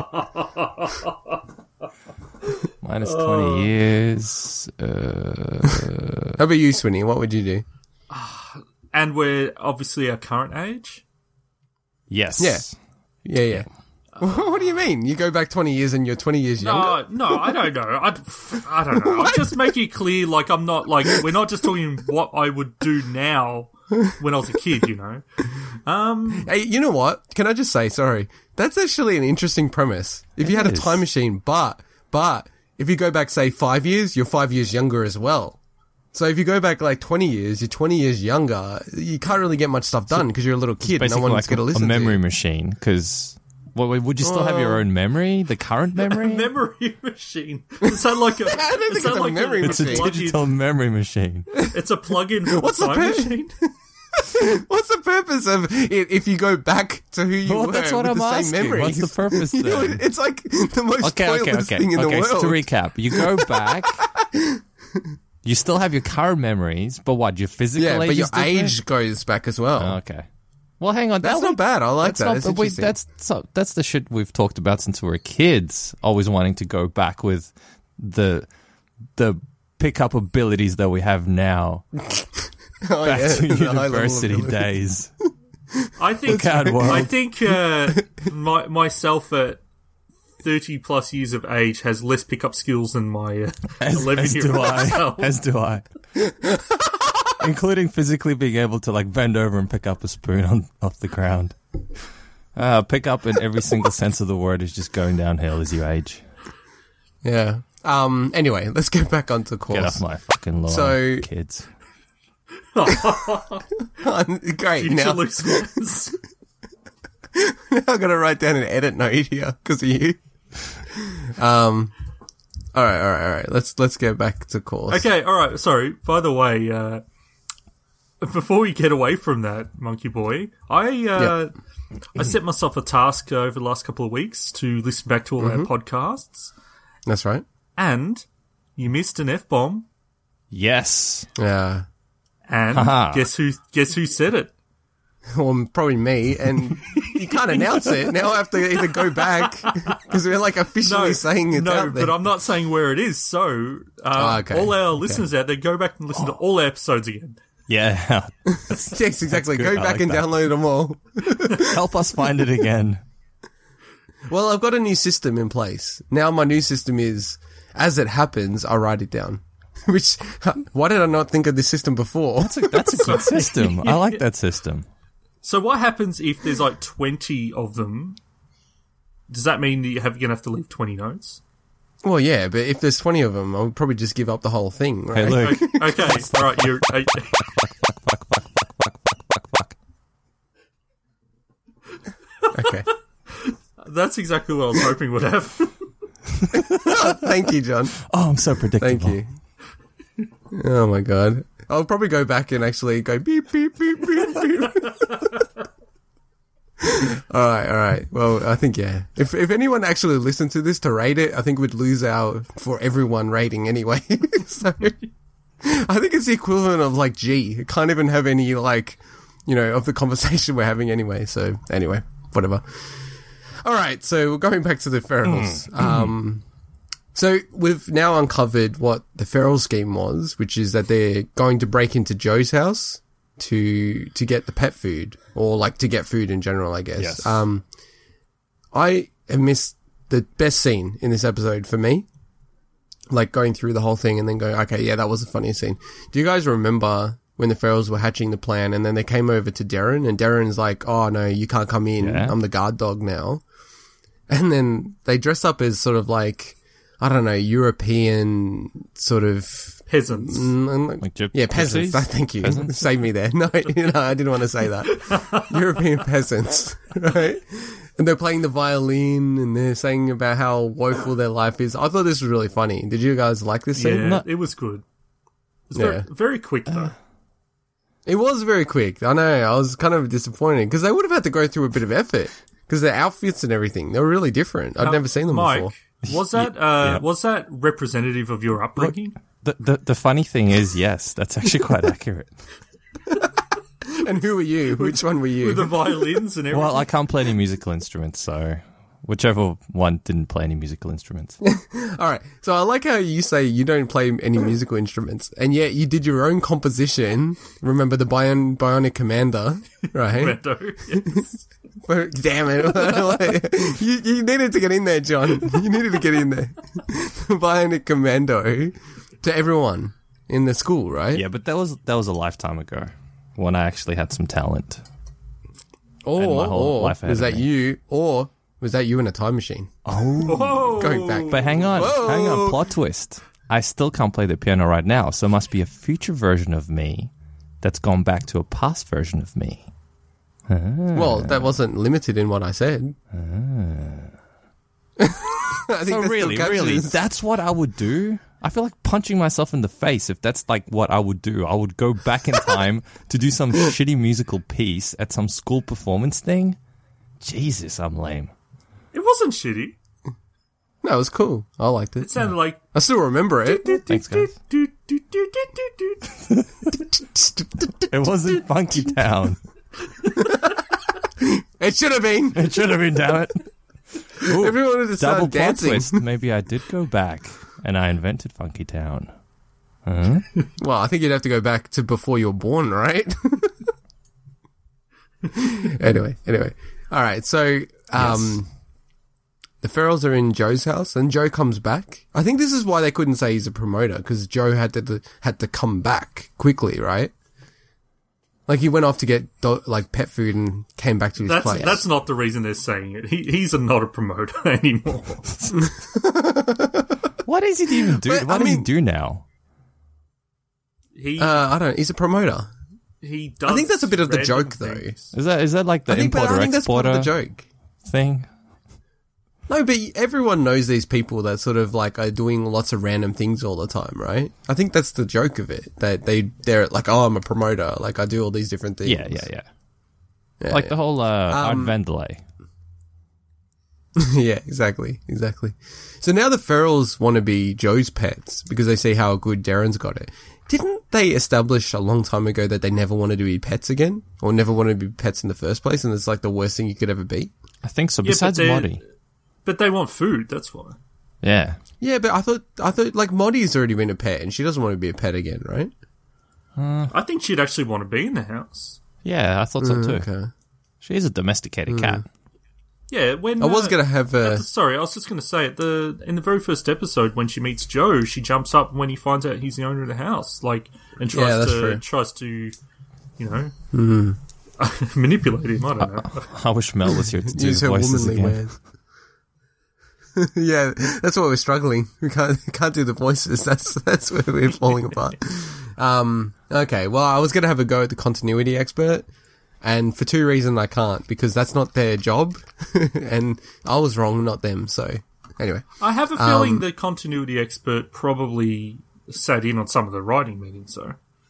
Minus 20 years. How about you, Swinny? What would you do? And we're obviously our current age. Yes. Yeah. Yeah. What do you mean? You go back 20 years and you're 20 years younger? No, I don't know. I don't know. I'm just making it clear, like, I'm not, like, we're not just talking what I would do now when I was a kid, you know? Hey, you know what? Can I just say, sorry, that's actually an interesting premise. If you had a time machine, but if you go back, say, 5 years, you're 5 years younger as well. So if you go back like 20 years, you're 20 years younger, you can't really get much stuff done because you're a little kid. No one's like going to listen to you. A memory machine, because... Well, would you still have your own memory? The current memory? A memory machine. Is that like a... I don't think it's a memory machine. It's a digital memory machine. It's a plug-in for the time machine? What's the purpose of it if you go back to who you were that's what with I'm the same asking. memories? What's the purpose then? You know, it's like the most pointless thing in the world. So to recap, you go back... You still have your current memories, but what, your physical age but your is different? age goes back as well. Oh, okay. Well, hang on. That's not bad. I like that. That's the shit we've talked about since we were kids, always wanting to go back with the pickup abilities that we have now. Back to university days. I think myself at 30 plus years of age has less pickup skills than my 11-year-old self. As do I. Including physically being able to like bend over and pick up a spoon off the ground. Pick up in every single sense of the word is just going downhill as you age. Yeah. Anyway, let's get back onto course. Get off my fucking lawn, kids. Great. Now I'm going to write down an edit note here because of you. All right. Let's get back to course. Okay, all right. Sorry. By the way, before we get away from that, Monkey Boy, I set myself a task over the last couple of weeks to listen back to all our podcasts. That's right. And you missed an F-bomb. Yes. Yeah. And guess who said it? Well, probably me, and you can't announce it. Now I have to either go back, because we're like officially saying it's out there. But I'm not saying where it is, so all our listeners out there, go back and listen to all our episodes again. Yeah. Yes, exactly. Go back and download them all. Help us find it again. Well, I've got a new system in place. Now my new system is, as it happens, I write it down. Which, why did I not think of this system before? That's a good system. I like that system. So what happens if there's like 20 of them? Does that mean that you're going to have to leave 20 notes? Well, yeah, but if there's 20 of them, I would probably just give up the whole thing, right? Hey, Luke. Okay, all right. Okay. That's exactly what I was hoping would happen. Thank you, John. Oh, I'm so predictable. Thank you. Oh, my God. I'll probably go back and actually go beep, beep, beep, beep, beep. All right. Well, I think, yeah. If anyone actually listened to this to rate it, I think we'd lose our for everyone rating anyway. So I think it's the equivalent of like G. It can't even have any like, of the conversation we're having anyway. So anyway, whatever. All right. So we're going back to the ferals. So we've now uncovered what the feral scheme was, which is that they're going to break into Joe's house to get the pet food, or like to get food in general, I guess. Yes. I have missed the best scene in this episode for me. Like going through the whole thing and then going, okay, yeah, that was the funniest scene. Do you guys remember when the ferals were hatching the plan and then they came over to Darren and Darren's like, oh no, you can't come in. Yeah. I'm the guard dog now. And then they dress up as sort of like, I don't know, European sort of peasants. Peasants. Thank you. Peasants? Save me there. No, I didn't want to say that. European peasants, right? And they're playing the violin and they're saying about how woeful their life is. I thought this was really funny. Did you guys like this scene? Yeah, it was good. It was very quick though. It was very quick. I know. I was kind of disappointed because they would have had to go through a bit of effort because their outfits and everything, they were really different. I'd never seen them before. Was that was that representative of your upbringing? The funny thing is, yes, that's actually quite accurate. And who were you? Which one were you? With the violins and everything? Well, I can't play any musical instruments, so whichever one didn't play any musical instruments. All right. So I like how you say you don't play any musical instruments, and yet you did your own composition. Remember the Bionic Commander, right? Commando, yes. But damn it. you needed to get in there, John. You needed to get in there. Bionic Commando to everyone in the school, right? Yeah, but that was a lifetime ago when I actually had some talent. Or life ahead was of that me. you? Or was that you in a time machine? Whoa. Going back. But hang on, plot twist. I still can't play the piano right now, so it must be a future version of me that's gone back to a past version of me. Well, that wasn't limited in what I said. I think So that really, still captures- that's what I would do? I feel like punching myself in the face if that's like what I would do. I would go back in time to do some shitty musical piece at some school performance thing. Jesus, I'm lame. It wasn't shitty. No, it was cool. I liked it. It sounded like. I still remember it. Thanks, guys. It wasn't Funky Town. It should have been. It should have been, damn it. Everyone was Double start plot dancing. twist. Maybe I did go back and I invented Funky Town. Well, I think you'd have to go back to before you were born, right? Anyway. All right, so the Ferrells are in Joe's house, and Joe comes back. I think this is why they couldn't say he's a promoter, because Joe had to come back quickly, right? Like he went off to get pet food and came back to his place. That's not the reason they're saying it. He's not a promoter anymore. What does he even do? But, What does he do now? He I don't know. He's a promoter. he does. I think that's a bit of the random joke, though. things. Is that like the I think that's part importer-exporter of the joke. thing? No, but everyone knows these people that sort of like are doing lots of random things all the time, right? I think that's the joke of it. That they're like, oh, I'm a promoter. Like I do all these different things. Yeah. Yeah, Like yeah. the whole Art Vandelay. Yeah, exactly. So now the Ferrells want to be Joe's pets because they see how good Darren's got it. Didn't they establish a long time ago that they never wanted to be pets again? Or never wanted to be pets in the first place, and it's like the worst thing you could ever be? I think so. Yeah, Besides Moddy. But they want food. That's why. Yeah. Yeah, but I thought like Moddy's already been a pet, and she doesn't want to be a pet again, right? I think she'd actually want to be in the house. Yeah, I thought so too. Okay. She is a domesticated cat. Yeah, when I was going to have sorry, I was just going to say in the very first episode when she meets Joe, she jumps up when he finds out he's the owner of the house, and that's true. tries to, manipulate him. I don't know. I wish Mel was here to do use the her voices womanly again. ways. Yeah, that's why we're struggling. We can't do the voices. That's where we're falling apart. Okay, well, I was going to have a go at the continuity expert, and for two reasons I can't, because that's not their job, and I was wrong, not them. So anyway, I have a feeling the continuity expert probably sat in on some of the writing meetings, though.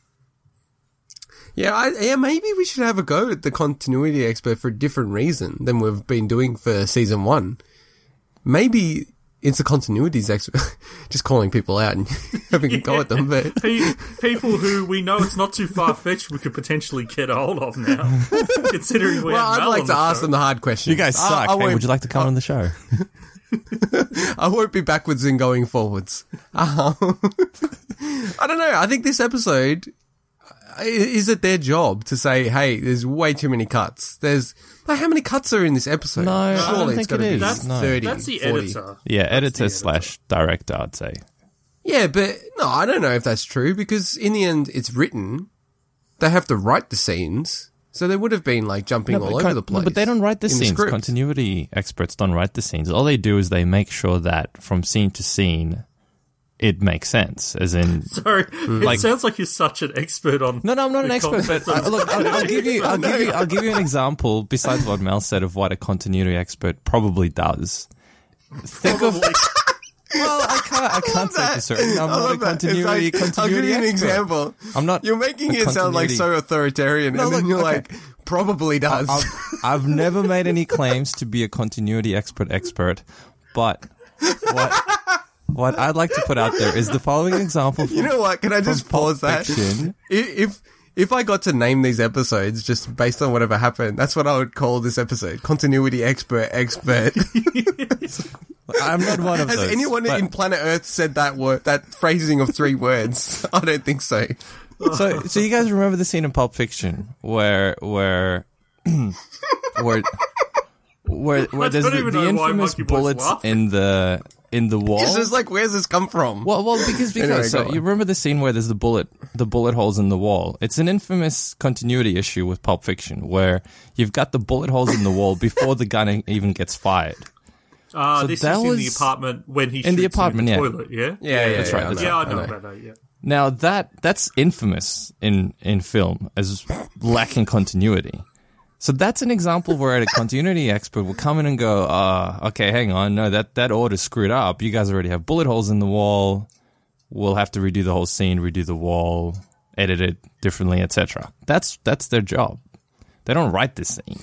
yeah, maybe we should have a go at the continuity expert for a different reason than we've been doing for season 1. Maybe it's a continuities expert, just calling people out and having a go at them. But People who we know it's not too far-fetched we could potentially get a hold of now, considering we have I'd Mel like on to the ask show. them the hard questions. You guys suck. Hey, would you like to come on the show? I won't be backwards in going forwards. I don't know. I think this episode, is it their job to say, hey, there's way too many cuts? How many cuts are in this episode? No, I don't Surely think it's gotta it be is. That's, No. 30, that's the 40. editor. Yeah, editor That's the editor. / director, I'd say. Yeah, but no, I don't know if that's true, because in the end, it's written. They have to write the scenes, so they would have been like jumping all over the place. No, but they don't write the in scenes. script. Continuity experts don't write the scenes. All they do is they make sure that from scene to scene, it makes sense. As in, Sorry, it sounds like you're such an expert on. no, I'm not an the expert. But concept of- look, I'll give you an example. Besides what Mel said of what a continuity expert probably does. Think of. Well, I can't say for certain. I'm not a continuity I'll give you an expert. example. I'm not. You're making a it sound like continuity- so authoritarian, No, and then look, you're okay. like, probably does. I've never made any claims to be a continuity expert, but what I'd like to put out there is the following example. You know what? Can I just from Pulp pause that? Fiction. If I got to name these episodes just based on whatever happened, that's what I would call this episode. Continuity expert. I'm not one of Has those. anyone but- in planet Earth said that word, that phrasing of 3 words? I don't think so. So you guys remember the scene in Pulp Fiction where where there's don't even the know why infamous Monkey Boy's bullets laughing. in the wall. It's just like, where's this come from? Well, because Anyway, so go on. you remember the scene where there's the bullet holes in the wall. It's an infamous continuity issue with Pulp Fiction where you've got the bullet holes in the wall before the gun even gets fired. So this that is in the was- apartment when he in shoots the apartment, him in yeah. the toilet, yeah? Yeah, That's right, I that's know, Yeah, I know know. about that, yeah. Now that's infamous in film as lacking continuity. So that's an example where a continuity expert will come in and go, okay, hang on, no, that order's screwed up. You guys already have bullet holes in the wall. We'll have to redo the whole scene, redo the wall, edit it differently, etc. That's their job. They don't write this scene.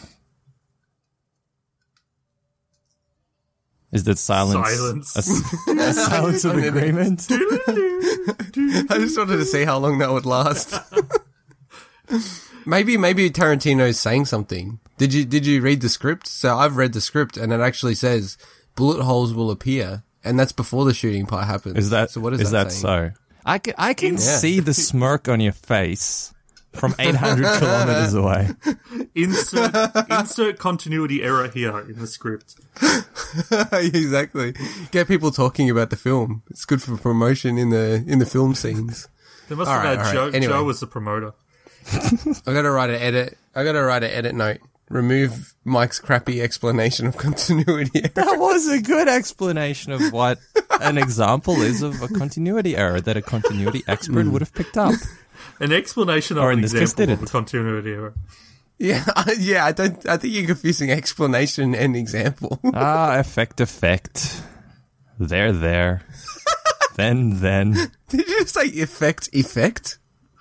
Is that silence? Silence. A silence of agreement? I just wanted to see how long that would last. Maybe Tarantino's saying something. Did you read the script? So I've read the script, and it actually says bullet holes will appear, and that's before the shooting part happens. Is that so? What is that that saying? so? I can see the smirk on your face from 800 kilometers away. Insert continuity error here in the script. Exactly. Get people talking about the film. It's good for promotion in the film scenes. They must All have right, had all right. Anyway. Joe was the promoter. I gotta write an edit note. Remove Mike's crappy explanation of continuity. That was a good explanation of what an example is of a continuity error that a continuity expert would have picked up. An explanation of Or an in this case, example of a didn't. continuity error. Yeah. I think you're confusing explanation and example. Effect. There. then. Did you say effect?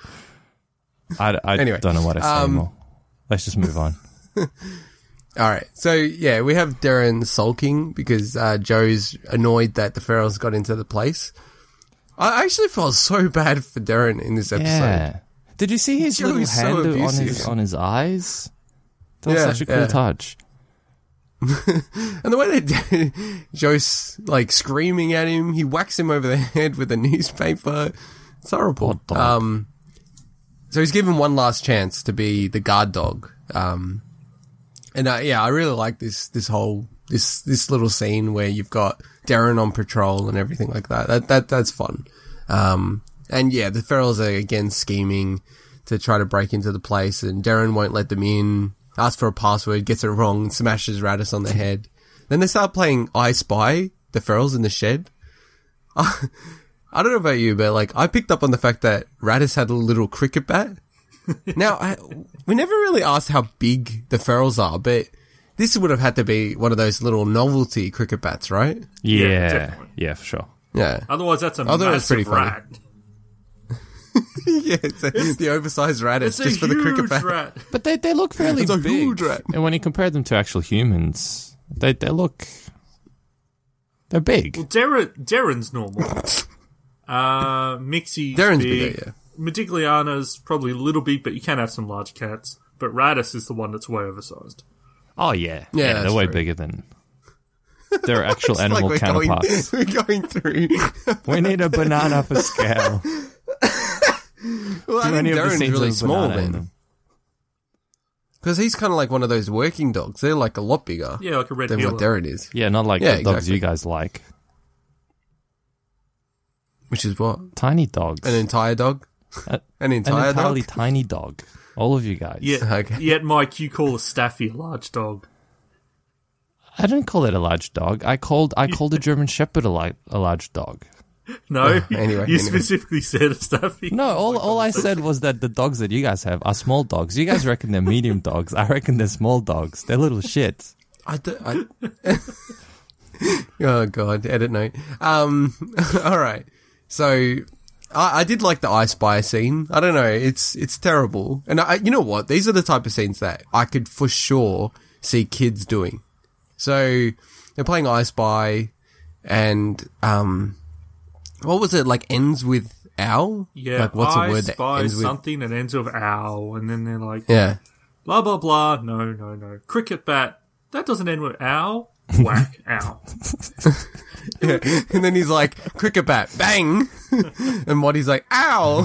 I Anyway, don't know what I say anymore. Let's just move on. All right. So yeah, we have Darren sulking because Joe's annoyed that the Ferrells got into the place. I actually felt so bad for Darren in this episode. Yeah. Did you see his Joe little is so hand abusive. on his eyes? That was Yeah, such a cool yeah. touch. And the way they did, Joe's like screaming at him, he whacks him over the head with a newspaper. It's horrible. Hot dog. So he's given one last chance to be the guard dog. And I really like this little scene where you've got Darren on patrol and everything like that. That's fun. And yeah, the Ferrells are again scheming to try to break into the place, and Darren won't let them in. Asks for a password, gets it wrong, smashes Radis on the head. Then they start playing I Spy, the Ferrells in the shed. I don't know about you, but like I picked up on the fact that Radis had a little cricket bat. Now, we never really asked how big the Ferrells are, but this would have had to be one of those little novelty cricket bats, right? Yeah, definitely. yeah, for sure. Yeah. Otherwise, that's a thought it was massive pretty funny. rat. Yeah, it's the oversized Radis It's a just for the cricket huge bat. rat. But they look fairly It's a big. huge rat. And when you compare them to actual humans, they're big. Well, Darren's normal. Mixie's Darren's big. bigger, Modigliana's probably a little big, but you can have some large cats. But Radis is the one that's way oversized. Oh yeah, Yeah, they're that's way true. bigger than their actual It's animal like counterparts. we're going through. We need a banana for scale. Well, I Do think any of the Darren's scenes really have small banana in then. them? Because he's kind of like one of those working dogs. They're like a lot bigger Yeah, like a red than heeler. what Darren is. Yeah, not like Yeah, the dogs exactly. you guys like. Which is what? Tiny dogs. An entire dog? Uh, An An entire entirely dog? tiny dog. All of you guys. Yet, Okay. yet, Mike, you call a Staffy a large dog. I didn't call it a large dog. I called a German Shepherd a large dog. No, anyway. you specifically said a Staffy. No, all I said was that the dogs that you guys have are small dogs. You guys reckon they're medium dogs. I reckon they're small dogs. They're little shits. Oh god, edit note. Alright. So, I did like the I Spy scene. I don't know, it's terrible. And you know what? These are the type of scenes that I could for sure see kids doing. So, they're playing I Spy, and, what was it, like, ends with owl? Yeah, Like, what's I a word that spy ends with... something that ends with owl, and then they're like, Yeah. blah, blah, blah. No. Cricket bat. That doesn't end with owl. Whack, owl. Yeah. And then he's like, cricket bat, bang! And Waddy's like, ow!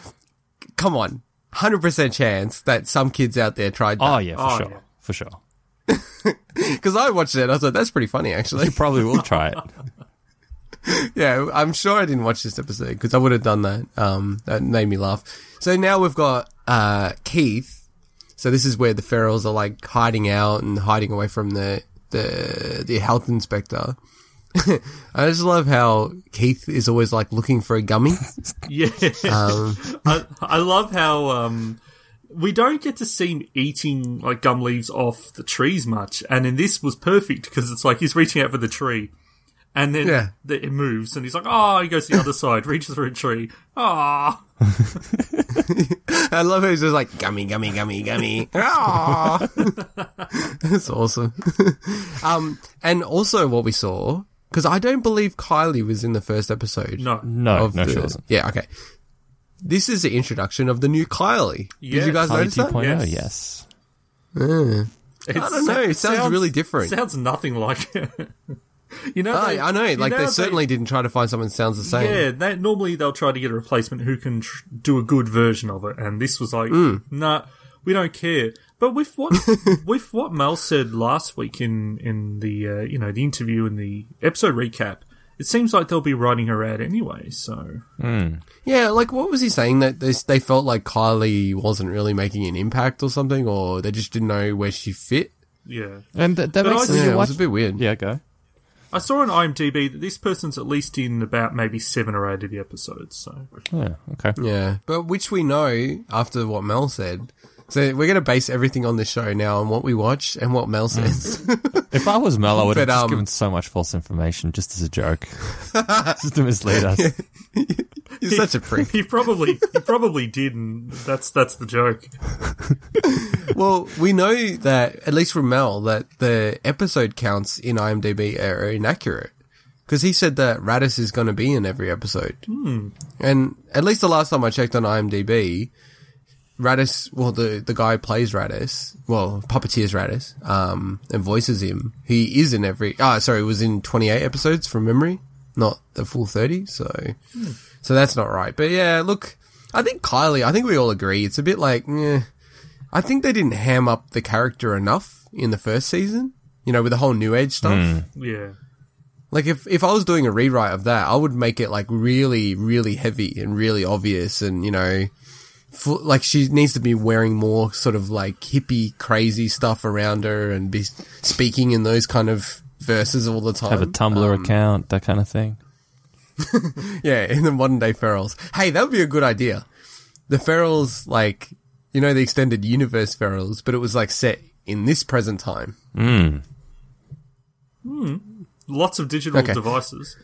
Come on. 100% chance that some kids out there tried that. Oh yeah, Oh, for sure. yeah. For sure. Because I watched it, I thought that's pretty funny, actually. You probably will try it. Yeah, I'm sure I didn't watch this episode because I would have done that. That made me laugh. So now we've got Keith. So this is where the Ferrells are like hiding out and hiding away from the health inspector. I just love how Keith is always like looking for a gummy. Yeah. I love how we don't get to see him eating like gum leaves off the trees much, and in this was perfect because it's like he's reaching out for the tree. And then it moves, and he's like, oh, he goes to the other side, reaches for a tree. Ah. I love how he's just like, gummy, gummy, gummy, gummy. Ah. That's awesome. And also what we saw, because I don't believe Kylie was in the first episode. No, she wasn't. Yeah, okay. This is the introduction of the new Kylie. Yeah, Did you guys Kylie notice that? 2.0, yes. I don't know. It sounds really different. Sounds nothing like it. You know, I know. Like, they certainly didn't try to find someone that sounds the same. Yeah, normally they'll try to get a replacement who can do a good version of it, and this was like, nah, we don't care. But with what Mel said last week in the the interview and the episode recap, it seems like they'll be writing her out anyway. So yeah, like what was he saying, that they felt like Kylie wasn't really making an impact or something, or they just didn't know where she fit. Yeah, and that makes sense. Yeah, it was a bit weird. Yeah, go. I saw on IMDb that this person's at least in about maybe 7 or 8 of the episodes. So Yeah, okay. Yeah, but which we know after what Mel said. So we're going to base everything on this show now on what we watch and what Mel says. If I was Mel, I would have But, just given so much false information just as a joke. Just to mislead us. You're such a prick. he probably did, and that's the joke. Well, we know that, at least from Mel, that the episode counts in IMDb are inaccurate. Because he said that Radis is going to be in every episode. And at least the last time I checked on IMDb, Radis, well, the guy who plays Radis, well, puppeteers Radis, and voices him, he is in every, it was in 28 episodes from memory, not the full 30, so that's not right. But yeah, look, I think we all agree, it's a bit like, I think they didn't ham up the character enough in the first season, with the whole New Age stuff. Yeah. Like, if I was doing a rewrite of that, I would make it, like, really, really heavy and really obvious and, like, she needs to be wearing more sort of, like, hippie, crazy stuff around her and be speaking in those kind of verses all the time. Have a Tumblr account, that kind of thing. Yeah, in the modern day Ferrells. Hey, that would be a good idea. The Ferrells, like, the extended universe Ferrells, but it was, like, set in this present time. Lots of digital devices.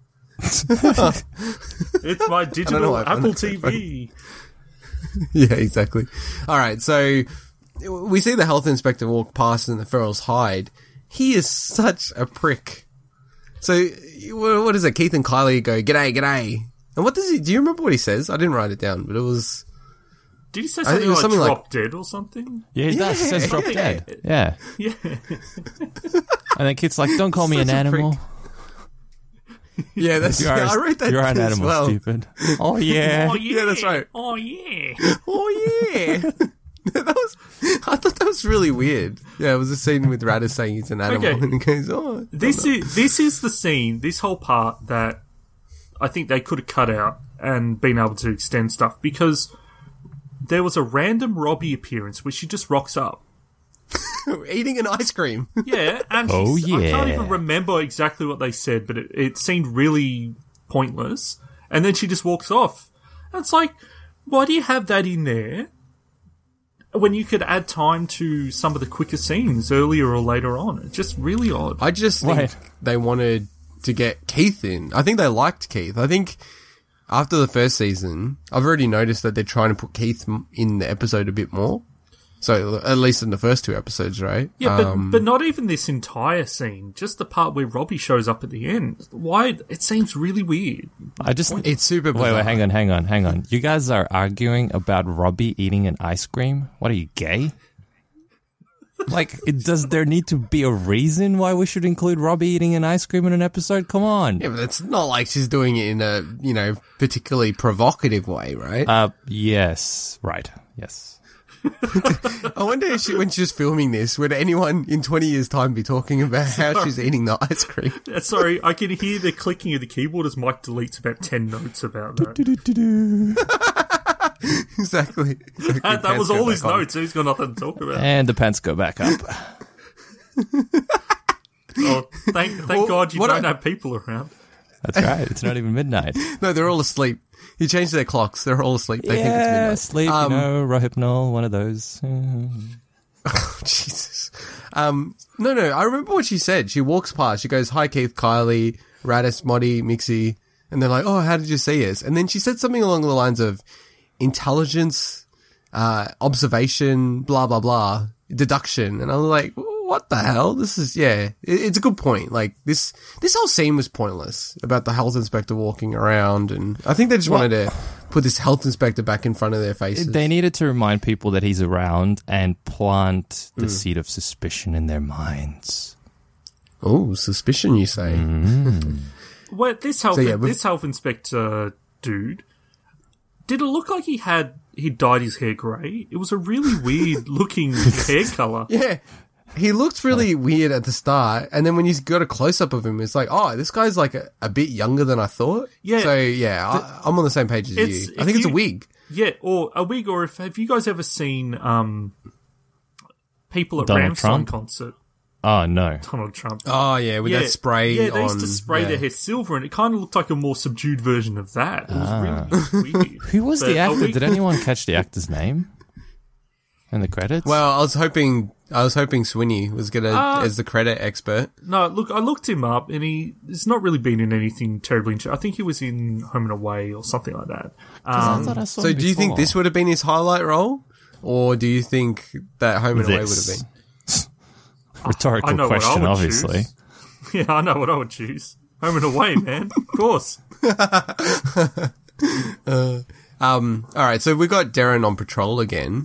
It's my digital Apple TV. Yeah, exactly. All right, so we see the health inspector walk past and the Ferrells hide. He is such a prick. So, what is it? Keith and Kylie go, "G'day, g'day." And what does he, do you remember what he says? I didn't write it down, but it was... Did he say something like drop dead or something? Yeah, he does. He says drop dead. Yeah. Yeah. And then Keith's like, don't call me an animal. Yeah, that's I wrote that. You're an as animal, well. stupid. Oh yeah. Oh, yeah. Yeah, that's right. Oh, yeah. Oh yeah. I thought that was really weird. Yeah, it was a scene with Radis saying he's an animal, Okay. and he goes, "Oh." This is the scene, this whole part that I think they could have cut out and been able to extend stuff, because there was a random Robbie appearance where she just rocks up. Eating an ice cream. Yeah, and Oh, I can't yeah. even remember exactly what they said, but it seemed really pointless. And then she just walks off. And it's like, why do you have that in there when you could add time to some of the quicker scenes earlier or later on? It's just really odd. I just think Right. they wanted to get Keith in. I think they liked Keith. I think after the first season, I've already noticed that they're trying to put Keith in the episode a bit more. So, at least in the first 2 episodes, right? Yeah, but not even this entire scene. Just the part where Robbie shows up at the end. Why? It seems really weird. It's super bizarre. Wait, hang on. You guys are arguing about Robbie eating an ice cream? What are you, gay? Like, does there need to be a reason why we should include Robbie eating an ice cream in an episode? Come on. Yeah, but it's not like she's doing it in a, particularly provocative way, right? Yes. Right. Yes. I wonder if when she's filming this, would anyone in 20 years' time be talking about how she's eating the ice cream? Sorry, I can hear the clicking of the keyboard as Mike deletes about 10 notes about that. Exactly. That was all his notes. He's got nothing to talk about. And the pants go back up. Oh, thank God you don't have people around. That's right. It's not even midnight. No, they're all asleep. He changed their clocks. They're all asleep. They think it's midnight. Sleep, Rohypnol, one of those. Oh, Jesus. No, I remember what she said. She walks past. She goes, "Hi, Keith, Kylie, Radis, Moddy, Mixie." And they're like, "Oh, how did you see us?" And then she said something along the lines of intelligence, observation, blah, blah, blah, deduction. And I was like, what the hell? This is, it's a good point. Like, this whole scene was pointless about the health inspector walking around, and I think they just wanted to put this health inspector back in front of their faces. They needed to remind people that he's around and plant the seed of suspicion in their minds. Oh, suspicion, you say? Well, this health inspector dude, did it look like he dyed his hair grey? It was a really weird looking hair colour. Yeah. He looked really weird at the start, and then when you got a close-up of him, it's like, oh, this guy's like a bit younger than I thought. Yeah. So, I'm on the same page as you. I think it's a wig. Yeah, or a wig, or have you guys ever seen people at Donald Rammstein Trump? Concert? Oh, no. Donald Trump. Oh, yeah, with that spray on. Yeah, they used to spray their hair silver, and it kind of looked like a more subdued version of that. It was really weird. Who was the actor? Did anyone catch the actor's name in the credits? Well, I was hoping Swinny was gonna as the credit expert. No, look, I looked him up, and he's not really been in anything terribly interesting. I think he was in Home and Away or something like that. I thought I saw So him do you think before. this would have been his highlight role? Or do you think that Home and Away would have been? Rhetorical I know what I question, would obviously. choose. Yeah, I know what I would choose. Home and Away, man. Of course. Alright, so we got Darren on patrol again.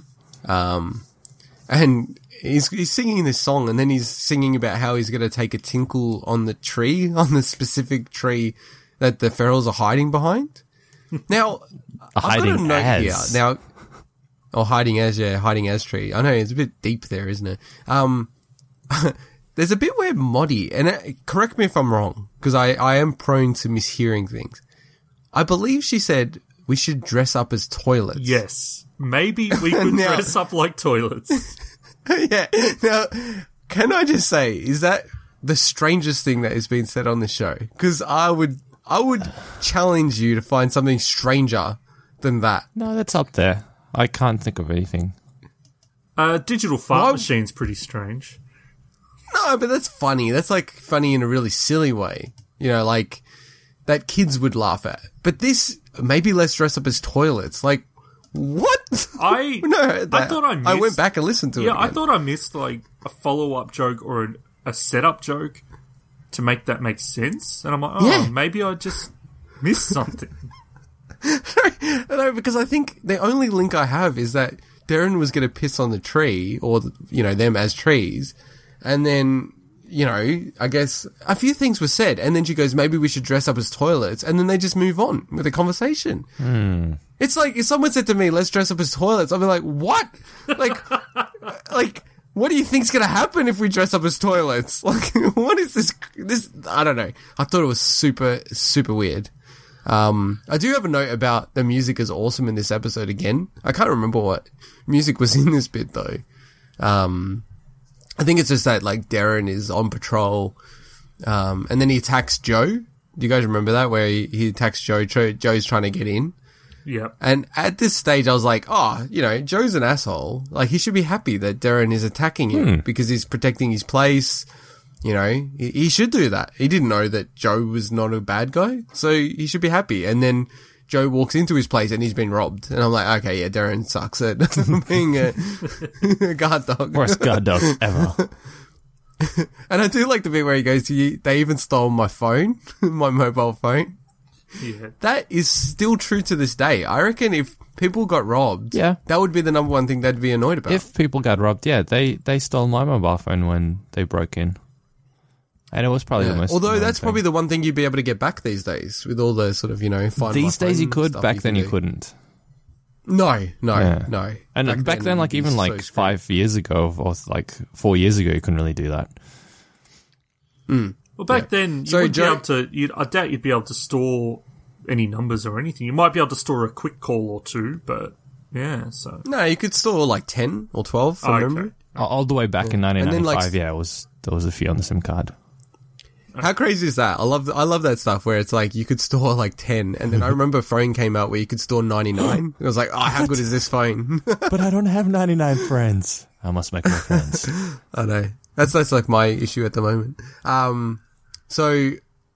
And he's singing this song, and then he's singing about how he's going to take a tinkle on the tree, on the specific tree that the ferals are hiding behind. Now, I've got a note here. Now, hiding as tree. I know, it's a bit deep there, isn't it? There's a bit where Moddy, and correct me if I'm wrong, because I am prone to mishearing things. I believe she said we should dress up as toilets. Yes. Maybe we could dress up like toilets. Yeah. Now, can I just say, is that the strangest thing that has been said on the show? Because I would challenge you to find something stranger than that. No, that's up there. I can't think of anything. Digital fart machine's pretty strange. No, but that's funny. That's like funny in a really silly way. You know, like that kids would laugh at. But this, maybe let's dress up as toilets. Like, what? I thought I missed. I went back and listened to it. Yeah, I thought I missed like a follow-up joke or a setup joke to make that make sense. And I'm like, maybe I just missed something. No, because I think the only link I have is that Darren was going to piss on the tree, or, you know, them as trees. And then, you know, I guess a few things were said. And then she goes, maybe we should dress up as toilets. And then they just move on with the conversation. It's like if someone said to me, let's dress up as toilets, I'd be like, what? Like, what do you think's going to happen if we dress up as toilets? Like, what is this? I don't know. I thought it was super, super weird. I do have a note about the music is awesome in this episode again. I can't remember what music was in this bit though. I think it's just that like Darren is on patrol, and then he attacks Joe. Do you guys remember that where he attacks Joe? Joe's trying to get in. Yeah. And at this stage, I was like, oh, you know, Joe's an asshole. Like, he should be happy that Darren is attacking him because he's protecting his place. You know, he should do that. He didn't know that Joe was not a bad guy, so he should be happy. And then Joe walks into his place and he's been robbed. And I'm like, okay, yeah, Darren sucks at being a guard dog. Worst guard dog ever. And I do like the bit where he goes, they even stole my phone, my mobile phone. Yeah. That is still true to this day. I reckon if people got robbed, that would be the number one thing they'd be annoyed about. If people got robbed, they stole my mobile phone when they broke in. And it was probably the most... Although that's probably the one thing you'd be able to get back these days with all the sort of, you know... Find these days you could, stuff back then you couldn't. No. Yeah. And back then, like even like 5 years ago or like 4 years ago, you couldn't really do that. Well, back then, you would be able to. I doubt you'd be able to store any numbers or anything. You might be able to store a quick call or two, but yeah. So no, you could store like 10 or 12 from memory. All the way back in 1995, there was a few on the SIM card. How crazy is that? I love that stuff where it's like you could store like 10, and then I remember a phone came out where you could store 99. It was like, oh, how good is this phone? But I don't have 99 friends. I must make more friends. I know. That's like my issue at the moment. So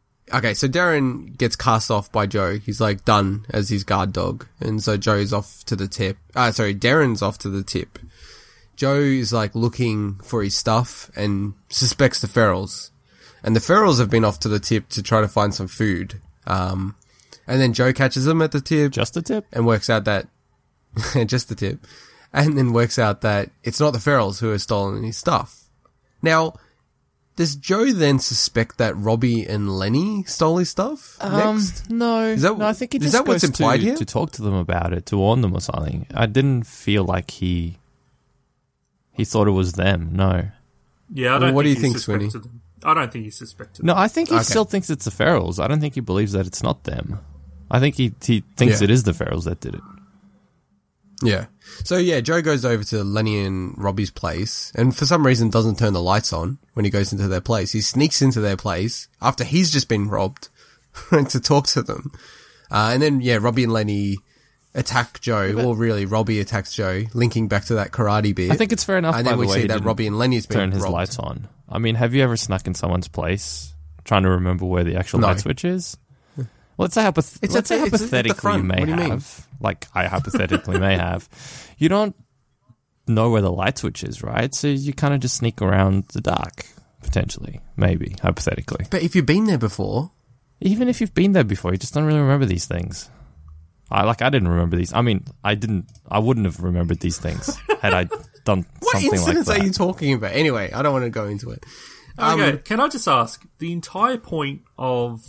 Darren gets cast off by Joe. He's like done as his guard dog, and so Joe's off to the tip. Darren's off to the tip. Joe is like looking for his stuff and suspects the Ferrells. And the Ferrells have been off to the tip to try to find some food. And then Joe catches them at the tip. Just the tip? And works out that... just the tip. And then works out that it's not the Ferrells who have stolen his stuff. Now, does Joe then suspect that Robbie and Lenny stole his stuff next? No. I think he just goes to talk to them about it, to warn them or something. I didn't feel like he thought it was them, no. Yeah, I don't what do you think think, Sweeney? I don't think he suspected. No, I think he still thinks it's the Ferrells. I don't think he believes that it's not them. I think he thinks it is the Ferrells that did it. Yeah. So yeah, Joe goes over to Lenny and Robbie's place, and for some reason doesn't turn the lights on when he goes into their place. He sneaks into their place after he's just been robbed to talk to them. And then, Robbie and Lenny attack Joe, or really Robbie attacks Joe, linking back to that karate bit. I think it's fair enough, and then by the way, we see that Robbie and Lenny's been turn his robbed. lights on. I mean, have you ever snuck in someone's place trying to remember where the actual light switch is? Well, let's say hypothetically you may have. Like, I hypothetically may have. You don't know where the light switch is, right? So you kind of just sneak around the dark, potentially, maybe, hypothetically. But if you've been there before... Even if you've been there before, you just don't really remember these things. I didn't remember these. I mean, I wouldn't have remembered these things had I done something like that. What incidents are you talking about? Anyway, I don't want to go into it. Okay, can I just ask, the entire point of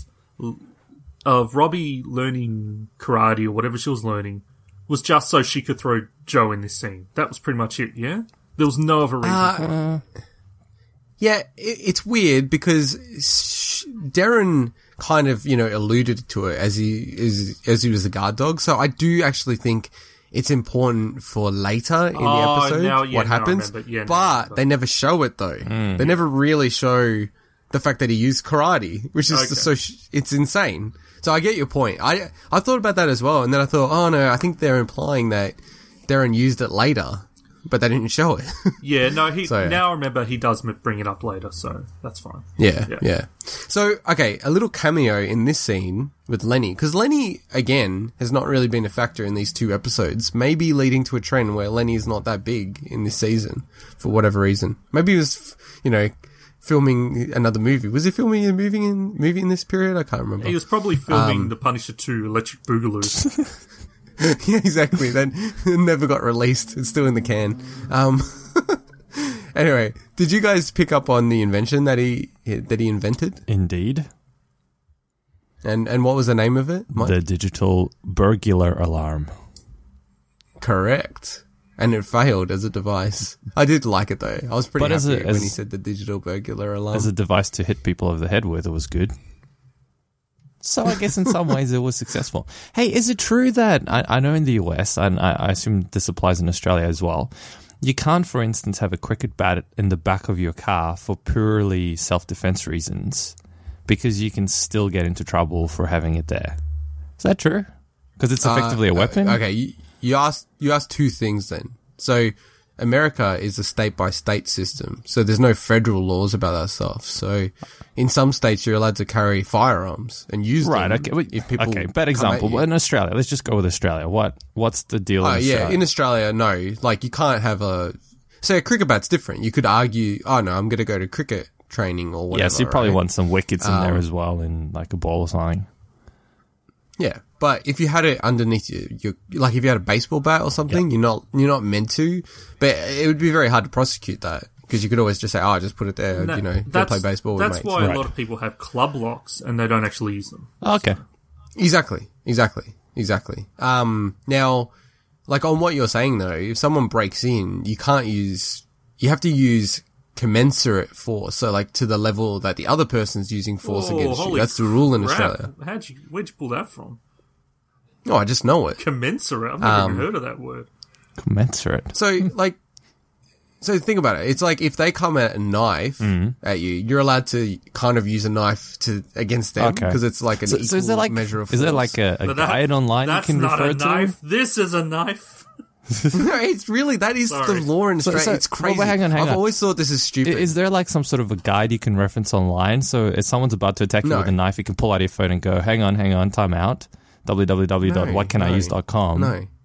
Robbie learning karate or whatever she was learning was just so she could throw Joe in this scene. That was pretty much it, yeah? There was no other reason. Yeah, it's weird because Darren kind of, alluded to it as he was a guard dog. So I do actually think it's important for later in the episode what happens. But they never show it though. They never really show the fact that he used karate, which is it's insane. So I get your point. I thought about that as well, and then I thought, oh no, I think they're implying that Darren used it later, but they didn't show it. Yeah, no, now I remember he does bring it up later, so that's fine. Yeah. So, okay, a little cameo in this scene with Lenny, because Lenny, again, has not really been a factor in these 2 episodes, maybe leading to a trend where Lenny is not that big in this season, for whatever reason. Maybe he was, filming another movie. Was he filming a movie in this period? I can't remember. He was probably filming The Punisher 2 Electric Boogaloo. Yeah, exactly. That never got released. It's still in the can. Anyway, did you guys pick up on the invention that he invented? Indeed. And what was the name of it, Mike? The digital burglar alarm. Correct. And it failed as a device. I did like it though. I was pretty happy when he said the digital burglar alarm. As a device to hit people over the head with, it was good. So I guess in some ways it was successful. Hey, is it true that, I know in the US, and I assume this applies in Australia as well, you can't, for instance, have a cricket bat in the back of your car for purely self-defense reasons, because you can still get into trouble for having it there. Is that true? Because it's effectively a weapon? Okay, you asked 2 things then. So America is a state-by-state system, so there's no federal laws about that stuff. So in some states, you're allowed to carry firearms and use them. Right, okay. If people bad example. In Australia, let's just go with Australia. What's the deal in Australia? Yeah, in Australia, no. Like, you can't have a cricket bat's different. You could argue, oh no, I'm going to go to cricket training or whatever. Yeah, so you probably want some wickets in there as well, in like a ball or something. Yeah, but if you had it underneath your like if you had a baseball bat or something, you're not meant to. But it would be very hard to prosecute that, because you could always just say, "Oh, just put it there." Go play baseball with mates. That's why a lot of people have club locks and they don't actually use them. Okay, exactly. Now, like on what you're saying though, if someone breaks in, you have to use commensurate force. So like to the level that the other person's using force against you. That's the rule in Australia. Where'd you pull that from? Oh, I just know it. Commensurate? I've never even heard of that word. Commensurate. So think about it. It's like if they come at a knife at you, you're allowed to kind of use a knife against them because it's like an equal is there like, measure of force. Is there like a guide online you can refer to? That's not a knife. This is a knife. No, it's really, that is the law in Australia. It's crazy. Well, hang on. I've always thought this is stupid. Is there like some sort of a guide you can reference online? So if someone's about to attack you with a knife, you can pull out your phone and go, hang on, time out. www.whatcaniuse.com.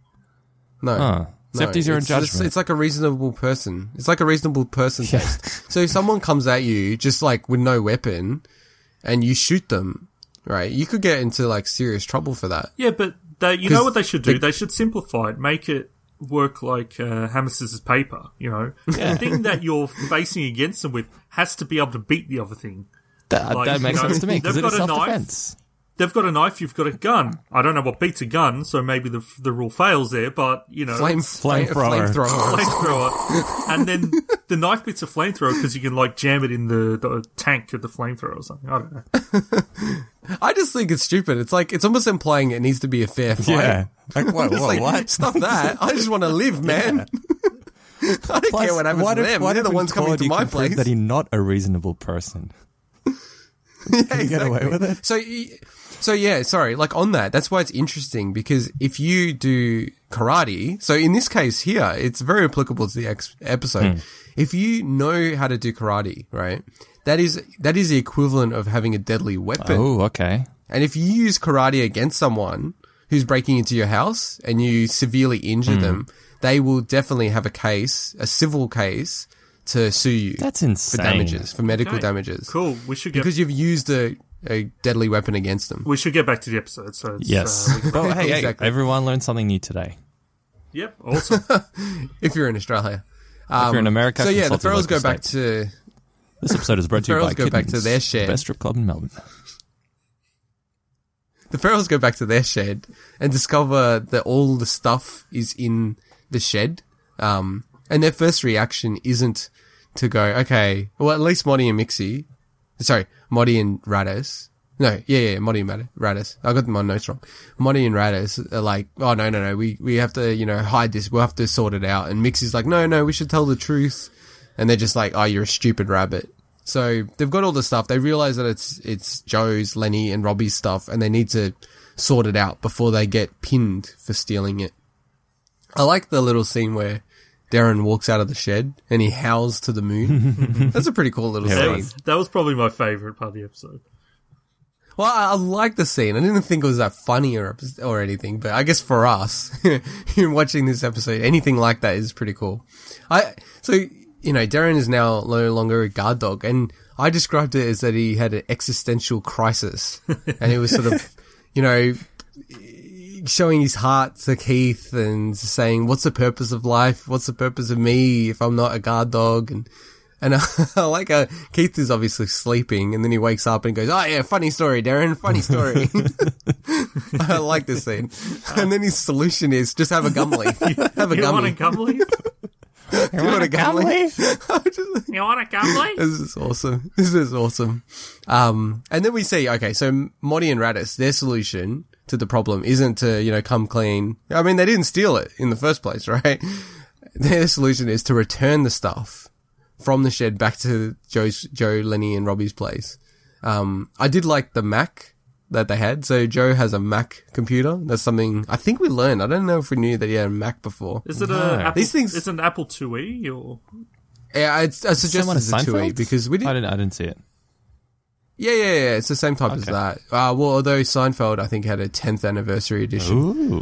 No. Except use your own judgment. It's like a reasonable person. It's like a reasonable person test. So if someone comes at you just like with no weapon and you shoot them, right, you could get into like serious trouble for that. Yeah, but you know what they should do? They should simplify it, make it work like hammer, scissors, paper, you know? The thing that you're facing against them with has to be able to beat the other thing. That makes sense to me, because it's self-defense. They've got a knife, you've got a gun. I don't know what beats a gun, so maybe the rule fails there, but, you know... Flamethrower. Flamethrower. And then the knife beats a flamethrower because you can, like, jam it in the tank of the flamethrower or something. I don't know. I just think it's stupid. It's like, it's almost implying it needs to be a fair fight. Yeah. Like, what? Stop that. I just want to live, man. I don't care what happens to them. They're the ones coming to my place. That he's not a reasonable person. Can you get away with it? So yeah, sorry, like on that's why it's interesting, because if you do karate, so in this case here, it's very applicable to the episode. If you know how to do karate, right, that is the equivalent of having a deadly weapon. Oh, okay. And if you use karate against someone who's breaking into your house and you severely injure them, they will definitely have a civil case, to sue you. That's insane. For damages, for medical damages. Cool. Because you've used a deadly weapon against them. We should get back to the episode. So it's, yes. Hey, exactly. Everyone learned something new today. Yep. Awesome. If you're in Australia. If you're in America, so yeah, the Ferrells go back to... This episode is brought to you by go back to their shed. Best strip club in Melbourne. The Ferrells go back to their shed and discover that all the stuff is in the shed. And their first reaction isn't to go, okay, well, at least Moddy and Mixie, Moddy and Radis. No, yeah, Moddy and Radis. I got my notes wrong. Moddy and Radis are like, oh, no, we have to, hide this. We'll have to sort it out. And Mixie's like, no, we should tell the truth. And they're just like, oh, you're a stupid rabbit. So they've got all the stuff. They realize that it's Joe's, Lenny, and Robbie's stuff, and they need to sort it out before they get pinned for stealing it. I like the little scene where Darren walks out of the shed and he howls to the moon. That's a pretty cool little scene. That was probably my favourite part of the episode. Well, I like the scene. I didn't think it was that funny or anything, but I guess for us, watching this episode, anything like that is pretty cool. Darren is now no longer a guard dog, and I described it as that he had an existential crisis, and he was sort of, showing his heart to Keith and saying, what's the purpose of life? What's the purpose of me if I'm not a guard dog? And I like Keith is obviously sleeping, and then he wakes up and goes, oh yeah, funny story, Darren, funny story. I like this scene. And then his solution is just have a gum leaf. Have a gum gum leaf. You want a gum leaf? You want a gum leaf? You want a gum leaf? This is awesome. And then we see, okay, so Moddy and Radis, their solution to the problem isn't to, come clean. I mean, they didn't steal it in the first place, right? Their solution is to return the stuff from the shed back to Joe, Lenny, and Robbie's place. I did like the Mac that they had. So Joe has a Mac computer. That's something I think we learned. I don't know if we knew that he had a Mac before. Is it Is it an Apple IIe or? Yeah, I suggest it's a 2E because we didn't. I didn't see it. Yeah. It's the same type as that. Although Seinfeld, I think, had a 10th anniversary edition. Ooh,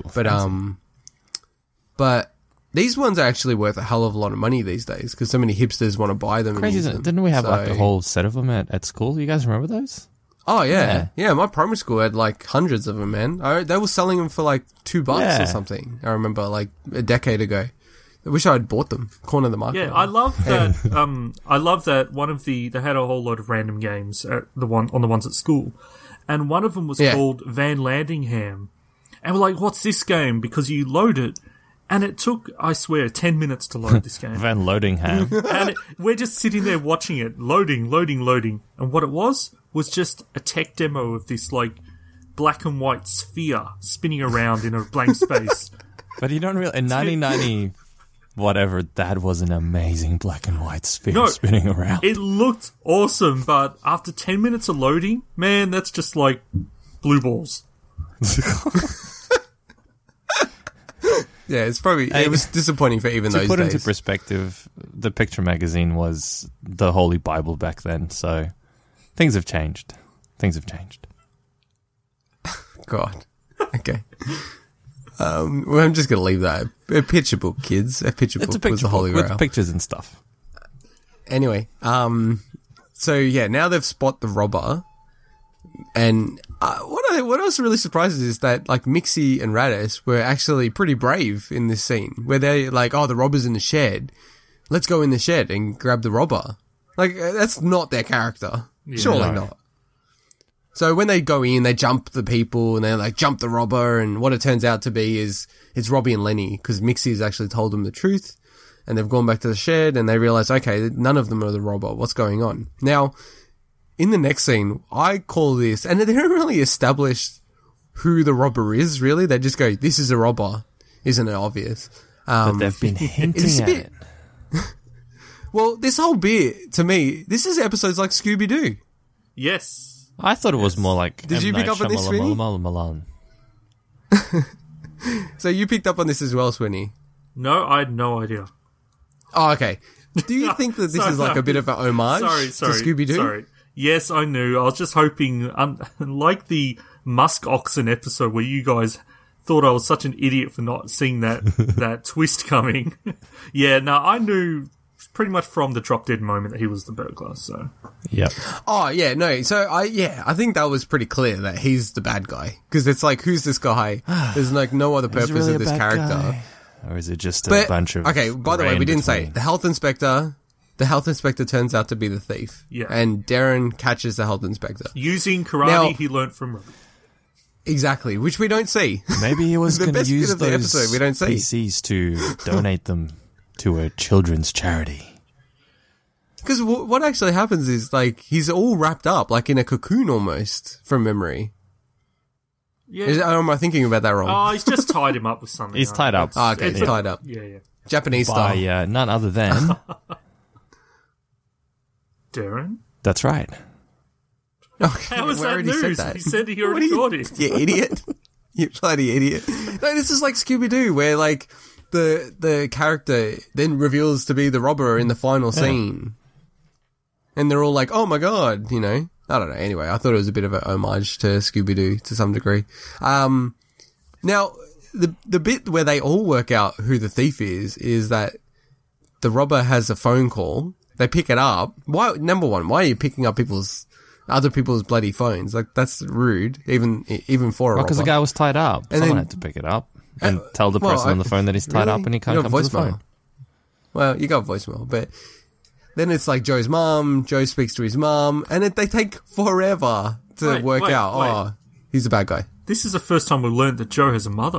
but these ones are actually worth a hell of a lot of money these days because so many hipsters want to buy them. Crazy, and use them. Didn't we have like a whole set of them at school? You guys remember those? Oh, yeah. My primary school had like hundreds of them, man. They were selling them for like $2 or something. I remember like a decade ago. I wish I had bought them. Corner of the market. Yeah, I love that. I love that they had a whole lot of random games on the ones at school. And one of them was called Van Landingham. And we're like, what's this game? Because you load it And it took, I swear, 10 minutes to load this game. Van loading ham. And we're just sitting there watching it, loading. And what it was just a tech demo of this, like, black and white sphere spinning around in a blank space. But you don't really... In 1990, whatever, that was an amazing black and white sphere spinning around. It looked awesome, but after 10 minutes of loading, man, that's just like blue balls. Yeah, it's probably... It was disappointing for even those days. To put into perspective, the Picture magazine was the Holy Bible back then, so things have changed. God. Okay. Well, I'm just going to leave that. A picture book, kids. A picture It's a book picture was the Holy book Grail. with pictures and stuff. Anyway, so yeah, now they've spot the robber, and what I was really surprised is that like Mixie and Radis were actually pretty brave in this scene, where they're like, "Oh, the robber's in the shed. Let's go in the shed and grab the robber." Like that's not their character. Yeah, Surely not. So when they go in, they jump the people and they like jump the robber, and what it turns out to be is it's Robbie and Lenny, because Mixie has actually told them the truth, and they've gone back to the shed and they realize, okay, none of them are the robber. What's going on? Now, in the next scene, I call this, and they don't really establish who the robber is, really. They just go, this is a robber. Isn't it obvious? But they've been hinting at it. Well, this whole bit, to me, this is episodes like Scooby-Doo. Yes. I thought it was more like... Did you pick up on this, Sweeney? So you picked up on this as well, Sweeney? No, I had no idea. Oh, okay. Do you think that this is like a bit of an homage to Scooby-Doo? Sorry. Yes, I knew. I was just hoping, like the Musk Oxen episode where you guys thought I was such an idiot for not seeing that twist coming. Yeah, no, I knew pretty much from the drop dead moment that he was the burglar, so. Yep. Oh, yeah, no. So, I think that was pretty clear that he's the bad guy. Because it's like, who's this guy? There's like no other purpose really of this character. Guy? Or is it just a bunch of... Okay, by the way, we didn't say, the health inspector turns out to be the thief. Yeah. And Darren catches the health inspector. Using karate he learnt from Robbie. Exactly, which we don't see. Maybe he was The going to best bit use of the those episode we don't see. PCs to donate them to a children's charity. Because what actually happens is, like, he's all wrapped up, like in a cocoon almost, from memory. Yeah. Or am I thinking about that wrong? Oh, he's just tied him up with something. He's tied up. Oh, okay, he's tied up. Yeah. Japanese style. By none other than... Darren? That's right. Okay, How is we that already news? said that. He said he already got it. You idiot. You bloody idiot. No, this is like Scooby-Doo, where, like, the character then reveals to be the robber in the final scene. And they're all like, oh my god, you know. I don't know. Anyway, I thought it was a bit of a homage to Scooby-Doo to some degree. Now, the bit where they all work out who the thief is that the robber has a phone call. They pick it up. Why? Number one, why are you picking up other people's bloody phones? Like, that's rude, even for a robber. Because the guy was tied up. And Someone then- had to pick it up and tell the person on the phone that he's tied up and he can't You got come to the voicemail. phone. Well, you got voicemail, but then it's like Joe's mum. Joe speaks to his mum, and they take forever to work out. wait. Oh, he's a bad guy. This is the first time we learned that Joe has a mother.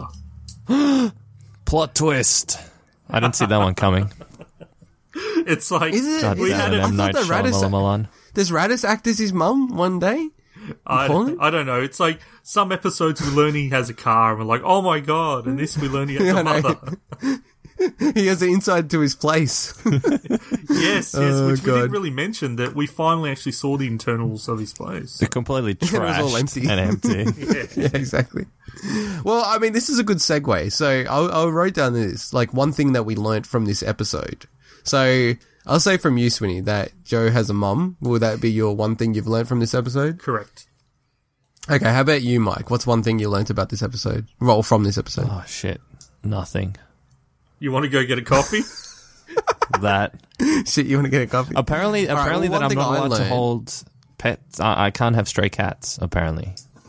Plot twist. I didn't see that one coming. It's like... Is it? God We damn had it, it- I M. thought Night that Radis- Shyamalan. Does Radis act as his mum one day? I Colin? don't know. It's like some episodes we learn he has a car and we're like, oh my god. And this we learn he has Yeah, a I know. mother. He has the inside to his place. Yes, Oh, which we God. didn't really mention, that we finally actually saw the internals of his place. They're completely was all trashed empty. and empty. Yeah, exactly. Well, I mean, this is a good segue. So I wrote down this, like, one thing that we learnt from this episode. So I'll say from you, Swinny, that Joe has a mum. Will that be your one thing you've learnt from this episode? Correct. Okay, how about you, Mike? What's one thing you learnt about this episode? Well, from this episode. Oh, shit. Nothing. You want to go get a coffee? That. Shit, you want to get a coffee? Apparently All right, well, that one I'm thing not I allowed to learned- hold pets. I can't have stray cats, apparently.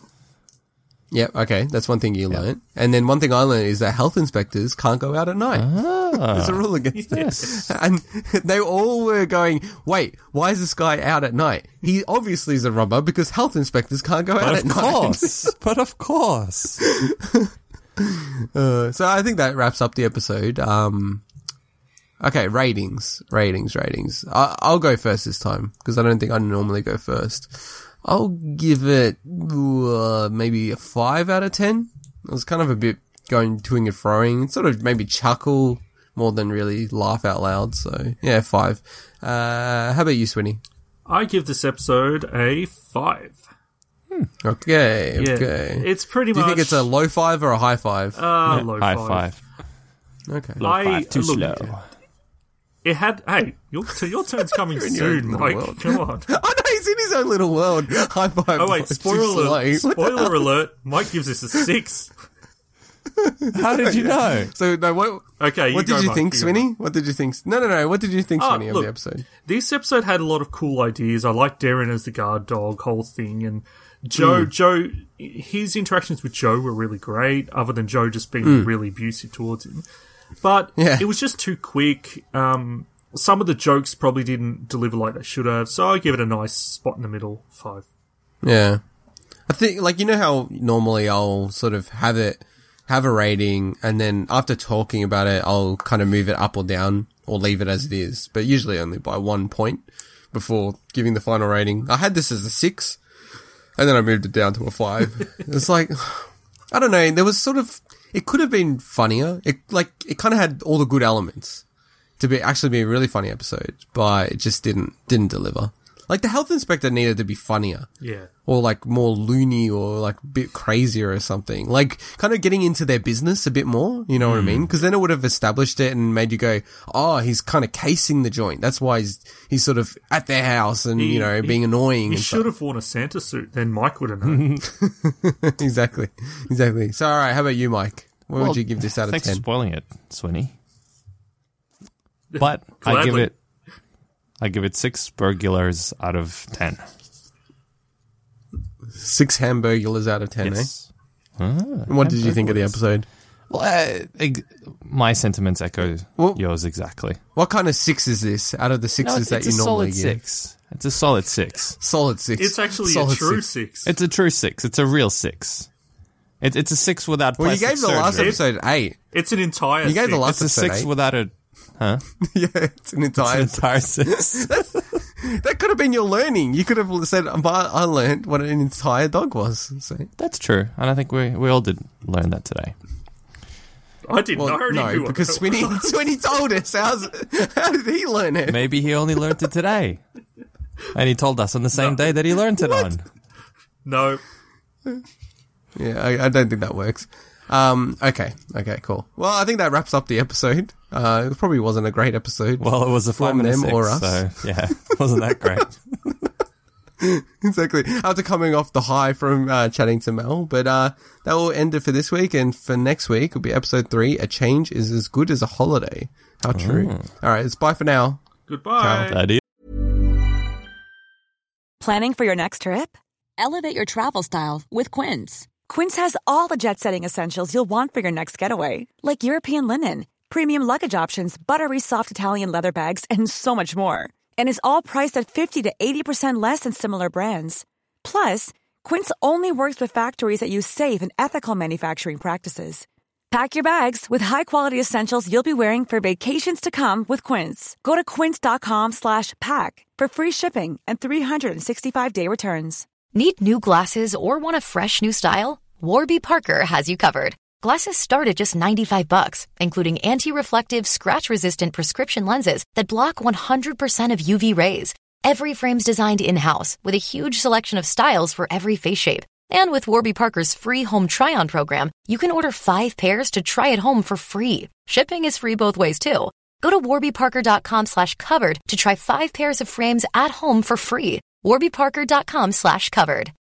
Yep, okay, that's one thing you learnt. And then one thing I learnt is that health inspectors can't go out at night. There's a rule against Yes. it. And they all were going, wait, why is this guy out at night? He obviously is a robber because health inspectors can't go out at Of night. course. But of course. So I think that wraps up the episode. Okay, ratings. I'll go first this time because I don't think I normally go first. I'll give it maybe a 5 out of 10. It was kind of a bit going toing and froing, sort of maybe chuckle more than really laugh out loud. So yeah, 5. How about you, Swinny? I give this episode a 5. Okay. It's pretty much... Do you think it's a low 5 or a high 5? Low High 5. Okay. Low 5. Too slow. It had... Hey, your turn's coming soon, Mike. world. Come on. Oh no, he's in his own little world. High 5. Oh wait, too spoiler slow. alert. Mike gives this a 6. How did you know? So no, what? Okay, What did you Mike, think, you go, Swinny? Mike. What did you think? No. What did you think, Swinny, of look, the episode? This episode had a lot of cool ideas. I liked Darren as the guard dog, whole thing, and Joe, his interactions with Joe were really great, other than Joe just being really abusive towards him. But it was just too quick. Some of the jokes probably didn't deliver like they should have, so I give it a nice spot in the middle, 5. Yeah. I think, like, you know how normally I'll sort of have a rating, and then after talking about it, I'll kind of move it up or down, or leave it as it is, but usually only by 1 point before giving the final rating. I had this as a 6, and then I moved it down to a 5. It's like, I don't know, there was sort of, it could have been funnier. It kind of had all the good elements to actually be a really funny episode, but it just didn't deliver. Like, the health inspector needed to be funnier. Yeah. Or, like, more loony or, like, a bit crazier or something. Like, kind of getting into their business a bit more, you know what I mean? Because then it would have established it and made you go, oh, he's kind of casing the joint. That's why he's sort of at their house and, being annoying. He should have worn a Santa suit, then Mike would have known. Exactly. So, all right, how about you, Mike? What would you give this out of 10? Thanks for spoiling it, Swinny. But Gladly. I give it 6 burglars out of 10. 6 hamburglars out of 10, Yes. And what did you think of the episode? Well, my sentiments echo yours exactly. What kind of 6 is this out of the 6s that you normally give? It's a solid 6. Solid 6. It's actually solid a true 6. It's a true 6. It's a real 6. It's a 6 without Well, you plastic gave the last surgery. episode 8. It's an entire You gave the 6. last It's a episode 6 8. without a... Huh? Yeah, it's an entire It's an entire 6. That could have been your learning. You could have said, I learned what an entire dog was. So. That's true. And I think we all did learn that today. I didn't know. No, because Swinny told us. How did he learn it? Maybe he only learned it today. And he told us on the same day that he learned it on. No. Yeah, I don't think that works. Okay, cool. Well, I think that wraps up the episode. It probably wasn't a great episode. Well, it was a 5 from and a them 6, or us. so yeah, wasn't that great. Exactly. After coming off the high from chatting to Mel. But that will end it for this week. And for next week, will be episode 3, A Change is as Good as a Holiday. How true. All right, it's bye for now. Goodbye. Daddy. Planning for your next trip? Elevate your travel style with Quince. Quince has all the jet-setting essentials you'll want for your next getaway, like European linen, premium luggage options, buttery soft Italian leather bags, and so much more. And is all priced at 50 to 80% less than similar brands. Plus, Quince only works with factories that use safe and ethical manufacturing practices. Pack your bags with high-quality essentials you'll be wearing for vacations to come with Quince. Go to quince.com/pack for free shipping and 365-day returns. Need new glasses or want a fresh new style? Warby Parker has you covered. Glasses start at just $95, including anti-reflective, scratch-resistant prescription lenses that block 100% of UV rays. Every frame's designed in-house with a huge selection of styles for every face shape. And with Warby Parker's free home try-on program, you can order 5 pairs to try at home for free. Shipping is free both ways, too. Go to warbyparker.com/covered to try 5 pairs of frames at home for free. warbyparker.com/covered.